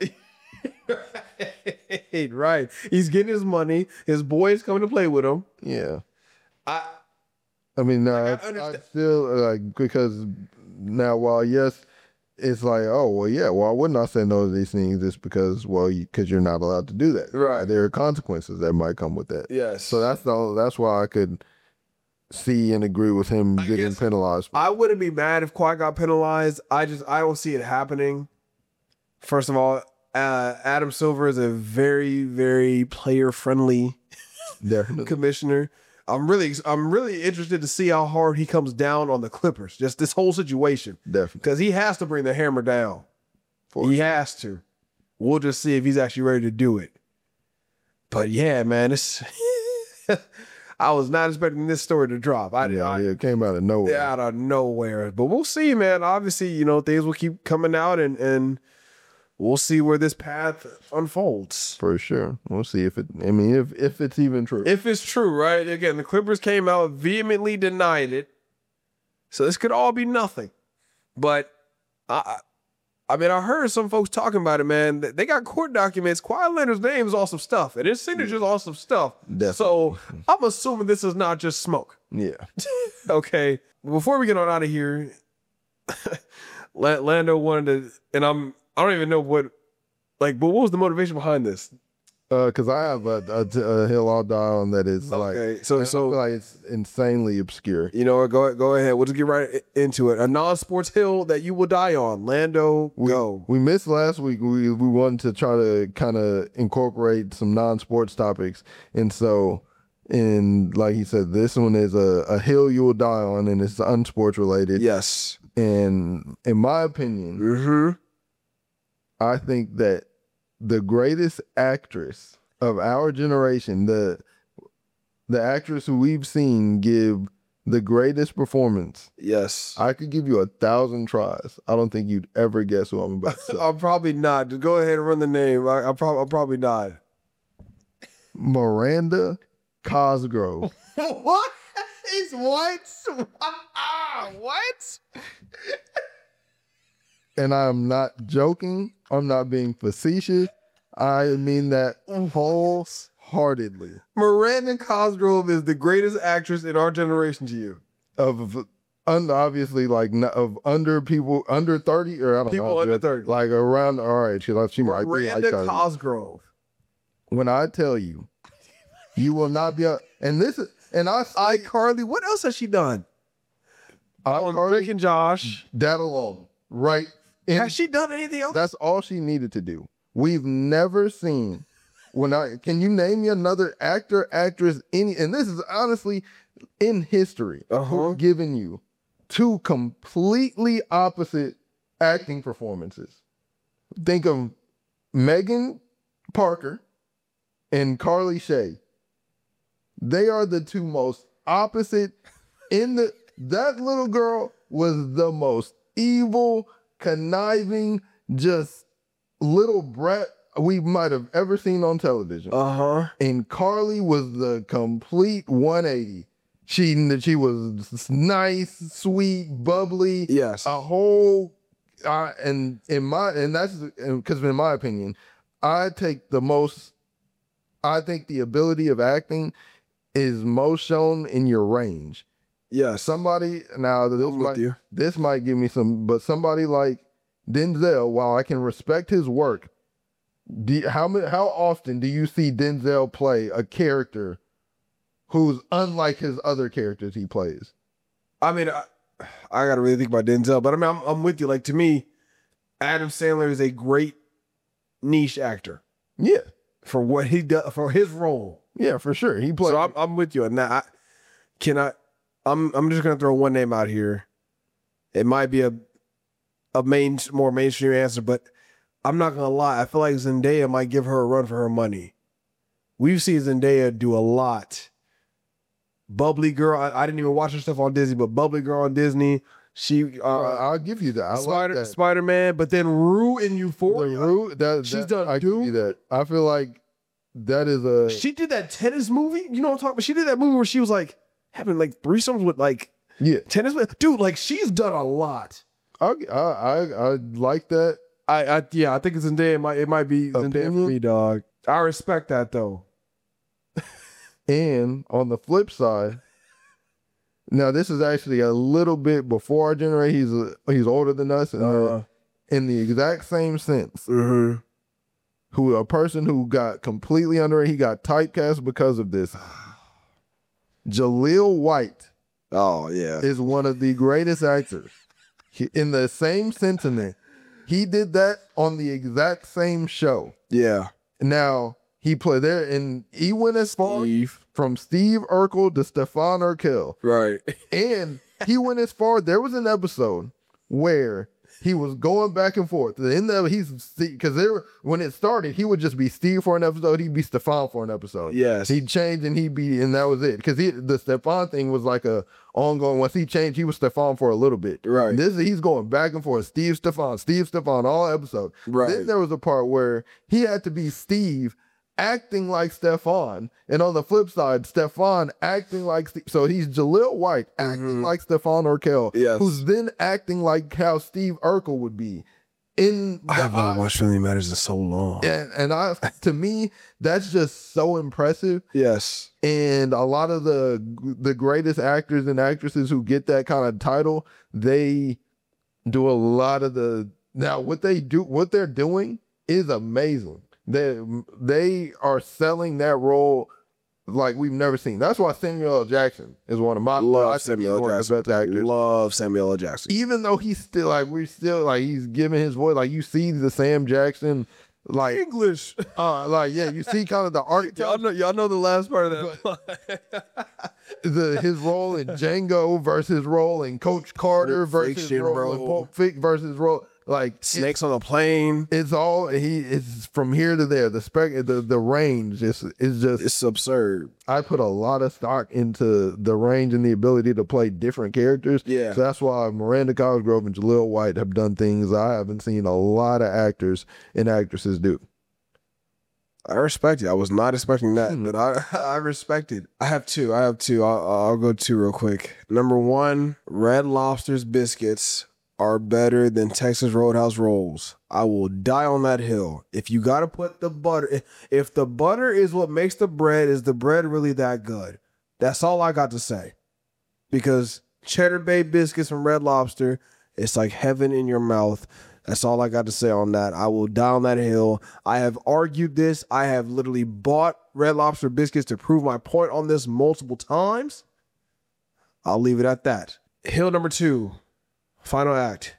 Right. He's getting his money. His boy is coming to play with him. Yeah. I mean, I still like, because now while yes, it's like, oh well, yeah, why wouldn't I say no to these things? Just because, well, because you're not allowed to do that. Right. There are consequences that might come with that. Yes. So that's why I could see and agree with him getting penalized. I wouldn't be mad if Kawhi got penalized. I don't see it happening. First of all, Adam Silver is a very, very player-friendly commissioner. I'm really interested to see how hard he comes down on the Clippers. Just this whole situation. Definitely. Because he has to bring the hammer down. He has to. We'll just see if he's actually ready to do it. But yeah, man, it's I was not expecting this story to drop. It came out of nowhere. Yeah, out of nowhere. But we'll see, man. Obviously, things will keep coming out and we'll see where this path unfolds. For sure. We'll see if it's even true. If it's true, right? Again, the Clippers came out, vehemently denied it. So this could all be nothing. But I mean, I heard some folks talking about it, man. They got court documents. Kawhi Leonard's name is on some stuff, and his signature's on some stuff. Definitely. So I'm assuming this is not just smoke. Yeah. Okay. Before we get on out of here, Lando wanted to, and I don't even know what was the motivation behind this? Because I have a hill I'll die on that is okay. So I feel like it's insanely obscure. You know what? Go ahead. We'll just get right into it. A non-sports hill that you will die on. Lando, go. We missed last week. We wanted to try to kind of incorporate some non-sports topics, and so, like he said, this one is a hill you will die on, and it's unsports related. Yes. And in my opinion, I think that the greatest actress of our generation, the actress who we've seen give the greatest performance. Yes. I could give you 1,000 tries. I don't think you'd ever guess who I'm about to say. I'll probably not. Just go ahead and run the name. I'll probably not. Miranda Cosgrove. What? He's what? What? And I'm not joking. I'm not being facetious. I mean that wholeheartedly. Miranda Cosgrove is the greatest actress in our generation to you. Obviously, like of under people under 30, or I don't know. People under 30. Like around, all right, she might be like Miranda 30. Cosgrove. When I tell you, you will not be iCarly. What else has she done? Rick and Josh. That alone, right? Has she done anything else? That's all she needed to do. We've never seen. Can you name me another actor, actress, and this is honestly in history, who's given you two completely opposite acting performances? Think of Megan Parker and Carly Shay. They are the two most opposite that little girl was the most evil, conniving, just little brat we might have ever seen on television. And Carly was the complete 180. She was nice, sweet, bubbly. Yes. A whole that's because in my opinion, I think the ability of acting is most shown in your range. Yeah. Somebody this might give me some, but somebody like Denzel, while I can respect his work, how often do you see Denzel play a character who's unlike his other characters he plays? I mean, I gotta really think about Denzel, but I mean, I'm with you. Like, to me, Adam Sandler is a great niche actor. Yeah, for what he does, for his role. Yeah, for sure. He plays. So I'm with you on that. I'm just gonna throw one name out here. It might be a more mainstream answer, but I'm not gonna lie. I feel like Zendaya might give her a run for her money. We've seen Zendaya do a lot. Bubbly Girl. I didn't even watch her stuff on Disney, but Bubbly Girl on Disney. She. I'll give you that. Spider-Man, but then Rue in Euphoria. She's done. I give you that. I feel like that is She did that tennis movie. You know what I'm talking about? She did that movie where she was like having like threesomes with like tennis. Dude, like she's done a lot. I like that. I think it's Zendaya. It might be Zendaya for me, dog. I respect that though. And on the flip side, now this is actually a little bit before our generation. He's older than us, and in the exact same sense. Who a person who got completely he got typecast because of this. Jaleel White. Oh yeah, is one of the greatest actors. In the same sentiment, he did that on the exact same show. Yeah. Now he played there, and he went as far from Steve Urkel to Stefan Urkel. Right. And he went as far. There was an episode where he was going back and forth. Because when it started, he would just be Steve for an episode. He'd be Stefan for an episode. Yes. He'd change and that was it. Because the Stefan thing was like a ongoing. Once he changed, he was Stefan for a little bit. Right. He's going back and forth. Steve, Stefan, all episode. Right. Then there was a part where he had to be Steve acting like Stefan, and on the flip side, Stefan acting like Steve. So he's Jaleel White acting like Stefan Urkel, who's then acting like how Steve Urkel would be. I have not watched Family Matters in so long. And to me, that's just so impressive. Yes. And a lot of the greatest actors and actresses who get that kind of title, they do a lot of what they're doing is amazing. They are selling that role like we've never seen. That's why Samuel L. Jackson is one of my Samuel L. Jackson. Best actors. Love Samuel L. Jackson. Even though he's still he's giving his voice, like you see the Sam Jackson like English. You see kind of the art. Y'all know the last part of that. His role in Django versus his role in Coach Carter versus his role in Pulp Fiction versus role. Like Snakes on a Plane. It's from here to there. The range is just it's absurd. I put a lot of stock into the range and the ability to play different characters. Yeah. So that's why Miranda Cosgrove and Jaleel White have done things I haven't seen a lot of actors and actresses do. I respect it. I was not expecting that, but I respect it. I have two. I'll go two real quick. Number one, Red Lobster's biscuits are better than Texas Roadhouse rolls. I will die on that hill. If you got to put the butter, if the butter is what makes the bread, is the bread really that good? That's all I got to say. Because Cheddar Bay biscuits from Red Lobster, it's like heaven in your mouth. That's all I got to say on that. I will die on that hill. I have argued this. I have literally bought Red Lobster biscuits to prove my point on this multiple times. I'll leave it at that. Hill number two. Final act.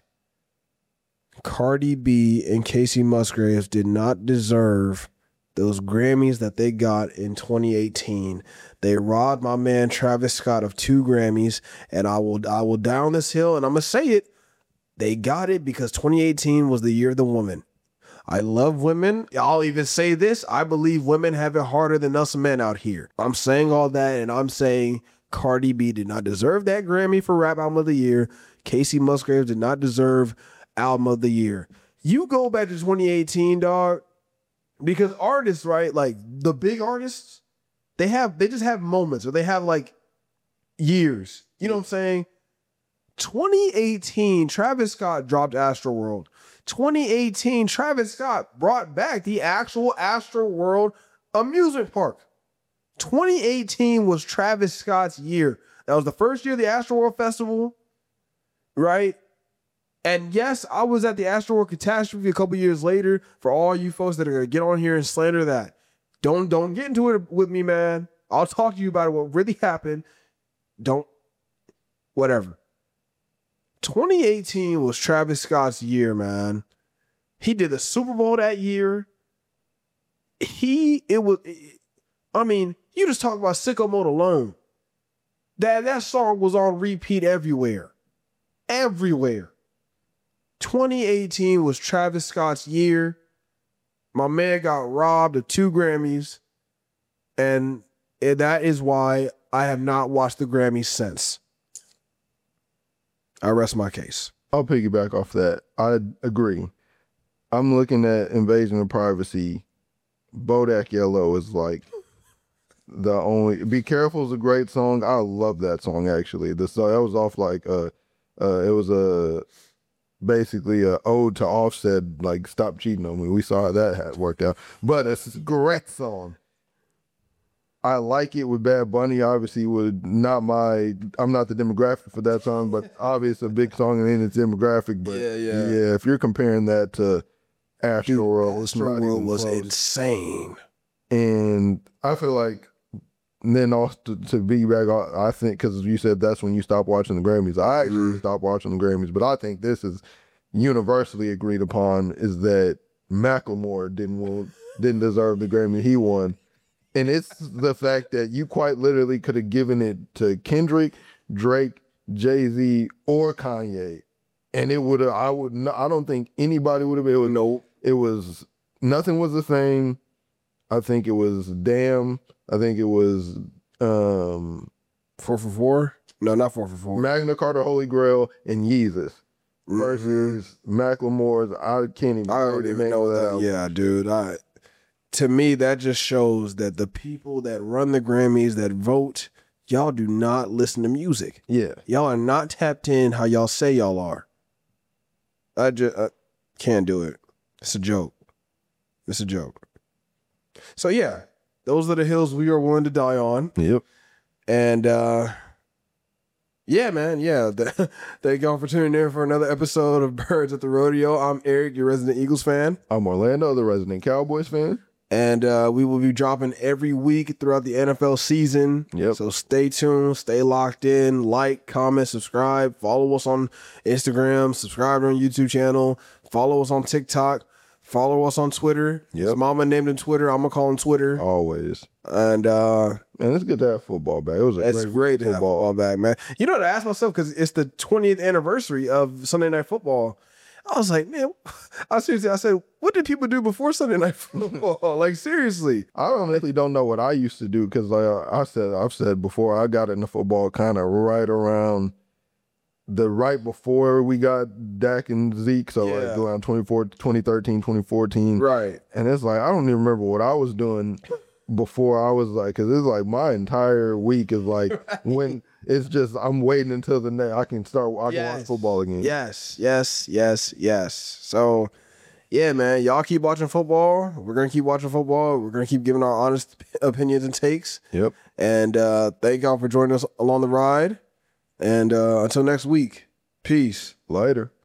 Cardi B and Casey Musgraves did not deserve those Grammys that they got in 2018. They robbed my man Travis Scott of 2 Grammys, and I will down this hill, and I'm gonna say it. They got it because 2018 was the year of the woman. I love women. I'll even say this. I believe women have it harder than us men out here. I'm saying all that, and I'm saying Cardi B did not deserve that Grammy for Rap Album of the Year. Casey Musgraves did not deserve Album of the Year. You go back to 2018, dog, because artists, right, like the big artists, they just have moments, or they have like years. You know what I'm saying? 2018, Travis Scott dropped Astroworld. 2018, Travis Scott brought back the actual Astroworld amusement park. 2018 was Travis Scott's year. That was the first year of the Astroworld Festival. Right? And yes, I was at the Astroworld Catastrophe a couple years later. For all you folks that are going to get on here and slander that, don't get into it with me, man. I'll talk to you about it, what really happened. Whatever. 2018 was Travis Scott's year, man. He did the Super Bowl that year. You just talk about Sicko Mode alone. That song was on repeat everywhere. Everywhere. 2018 was Travis Scott's year. My man got robbed of 2 Grammys. And that is why I have not watched the Grammys since. I rest my case. I'll piggyback off that. I agree. I'm looking at Invasion of Privacy. Bodak Yellow is like the only... Be Careful is a great song. I love that song, actually. That was off like... it was basically a ode to Offset, like Stop Cheating on Me. We saw how that worked out. But it's a great song. I like it with Bad Bunny. Obviously, I'm not the demographic for that song, but obviously a big song in its demographic. But yeah, if you're comparing that to Astroworld was insane. And I feel like, and then also to be back, I think, because you said that's when you stopped watching the Grammys. I actually stopped watching the Grammys, but I think this is universally agreed upon, is that Macklemore didn't deserve the Grammy he won. And it's the fact that you quite literally could have given it to Kendrick, Drake, Jay-Z, or Kanye. And I don't think anybody would have been able to know. It was, nothing was the same. I think it was Damn. I think it was 444? No, not 444. Magna Carta, Holy Grail, and Yeezus versus Macklemore's. I don't even know that album. Yeah, dude. To me, that just shows that the people that run the Grammys, that vote, y'all do not listen to music. Yeah. Y'all are not tapped in how y'all say y'all are. Can't do it. It's a joke. It's a joke. So yeah, those are the hills we are willing to die on. Yep. And yeah, man. Yeah. Thank y'all for tuning in for another episode of Birds at the Rodeo. I'm Eric, your resident Eagles fan. I'm Orlando, the resident Cowboys fan. And we will be dropping every week throughout the NFL season. Yep. So stay tuned, stay locked in, like, comment, subscribe, follow us on Instagram, subscribe to our YouTube channel, follow us on TikTok, follow us on Twitter. Yep. His mama named him Twitter. I'm going to call him Twitter. Always. And man, it's good to have football back. It was great to have football back, man. You know, to ask myself, because it's the 20th anniversary of Sunday Night Football. I was like, man, I said, what did people do before Sunday Night Football? Like, seriously. I honestly don't know what I used to do because I've said before, I got into football kind of right before we got Dak and Zeke. So like around 2013, 2014. Right. And it's like, I don't even remember what I was doing before I was like, because it's like my entire week is like when it's just I'm waiting until the next I can watch football again. Yes. So yeah, man, y'all keep watching football. We're gonna keep watching football. We're gonna keep giving our honest opinions and takes. Yep. And thank y'all for joining us along the ride. And until next week, peace. Later.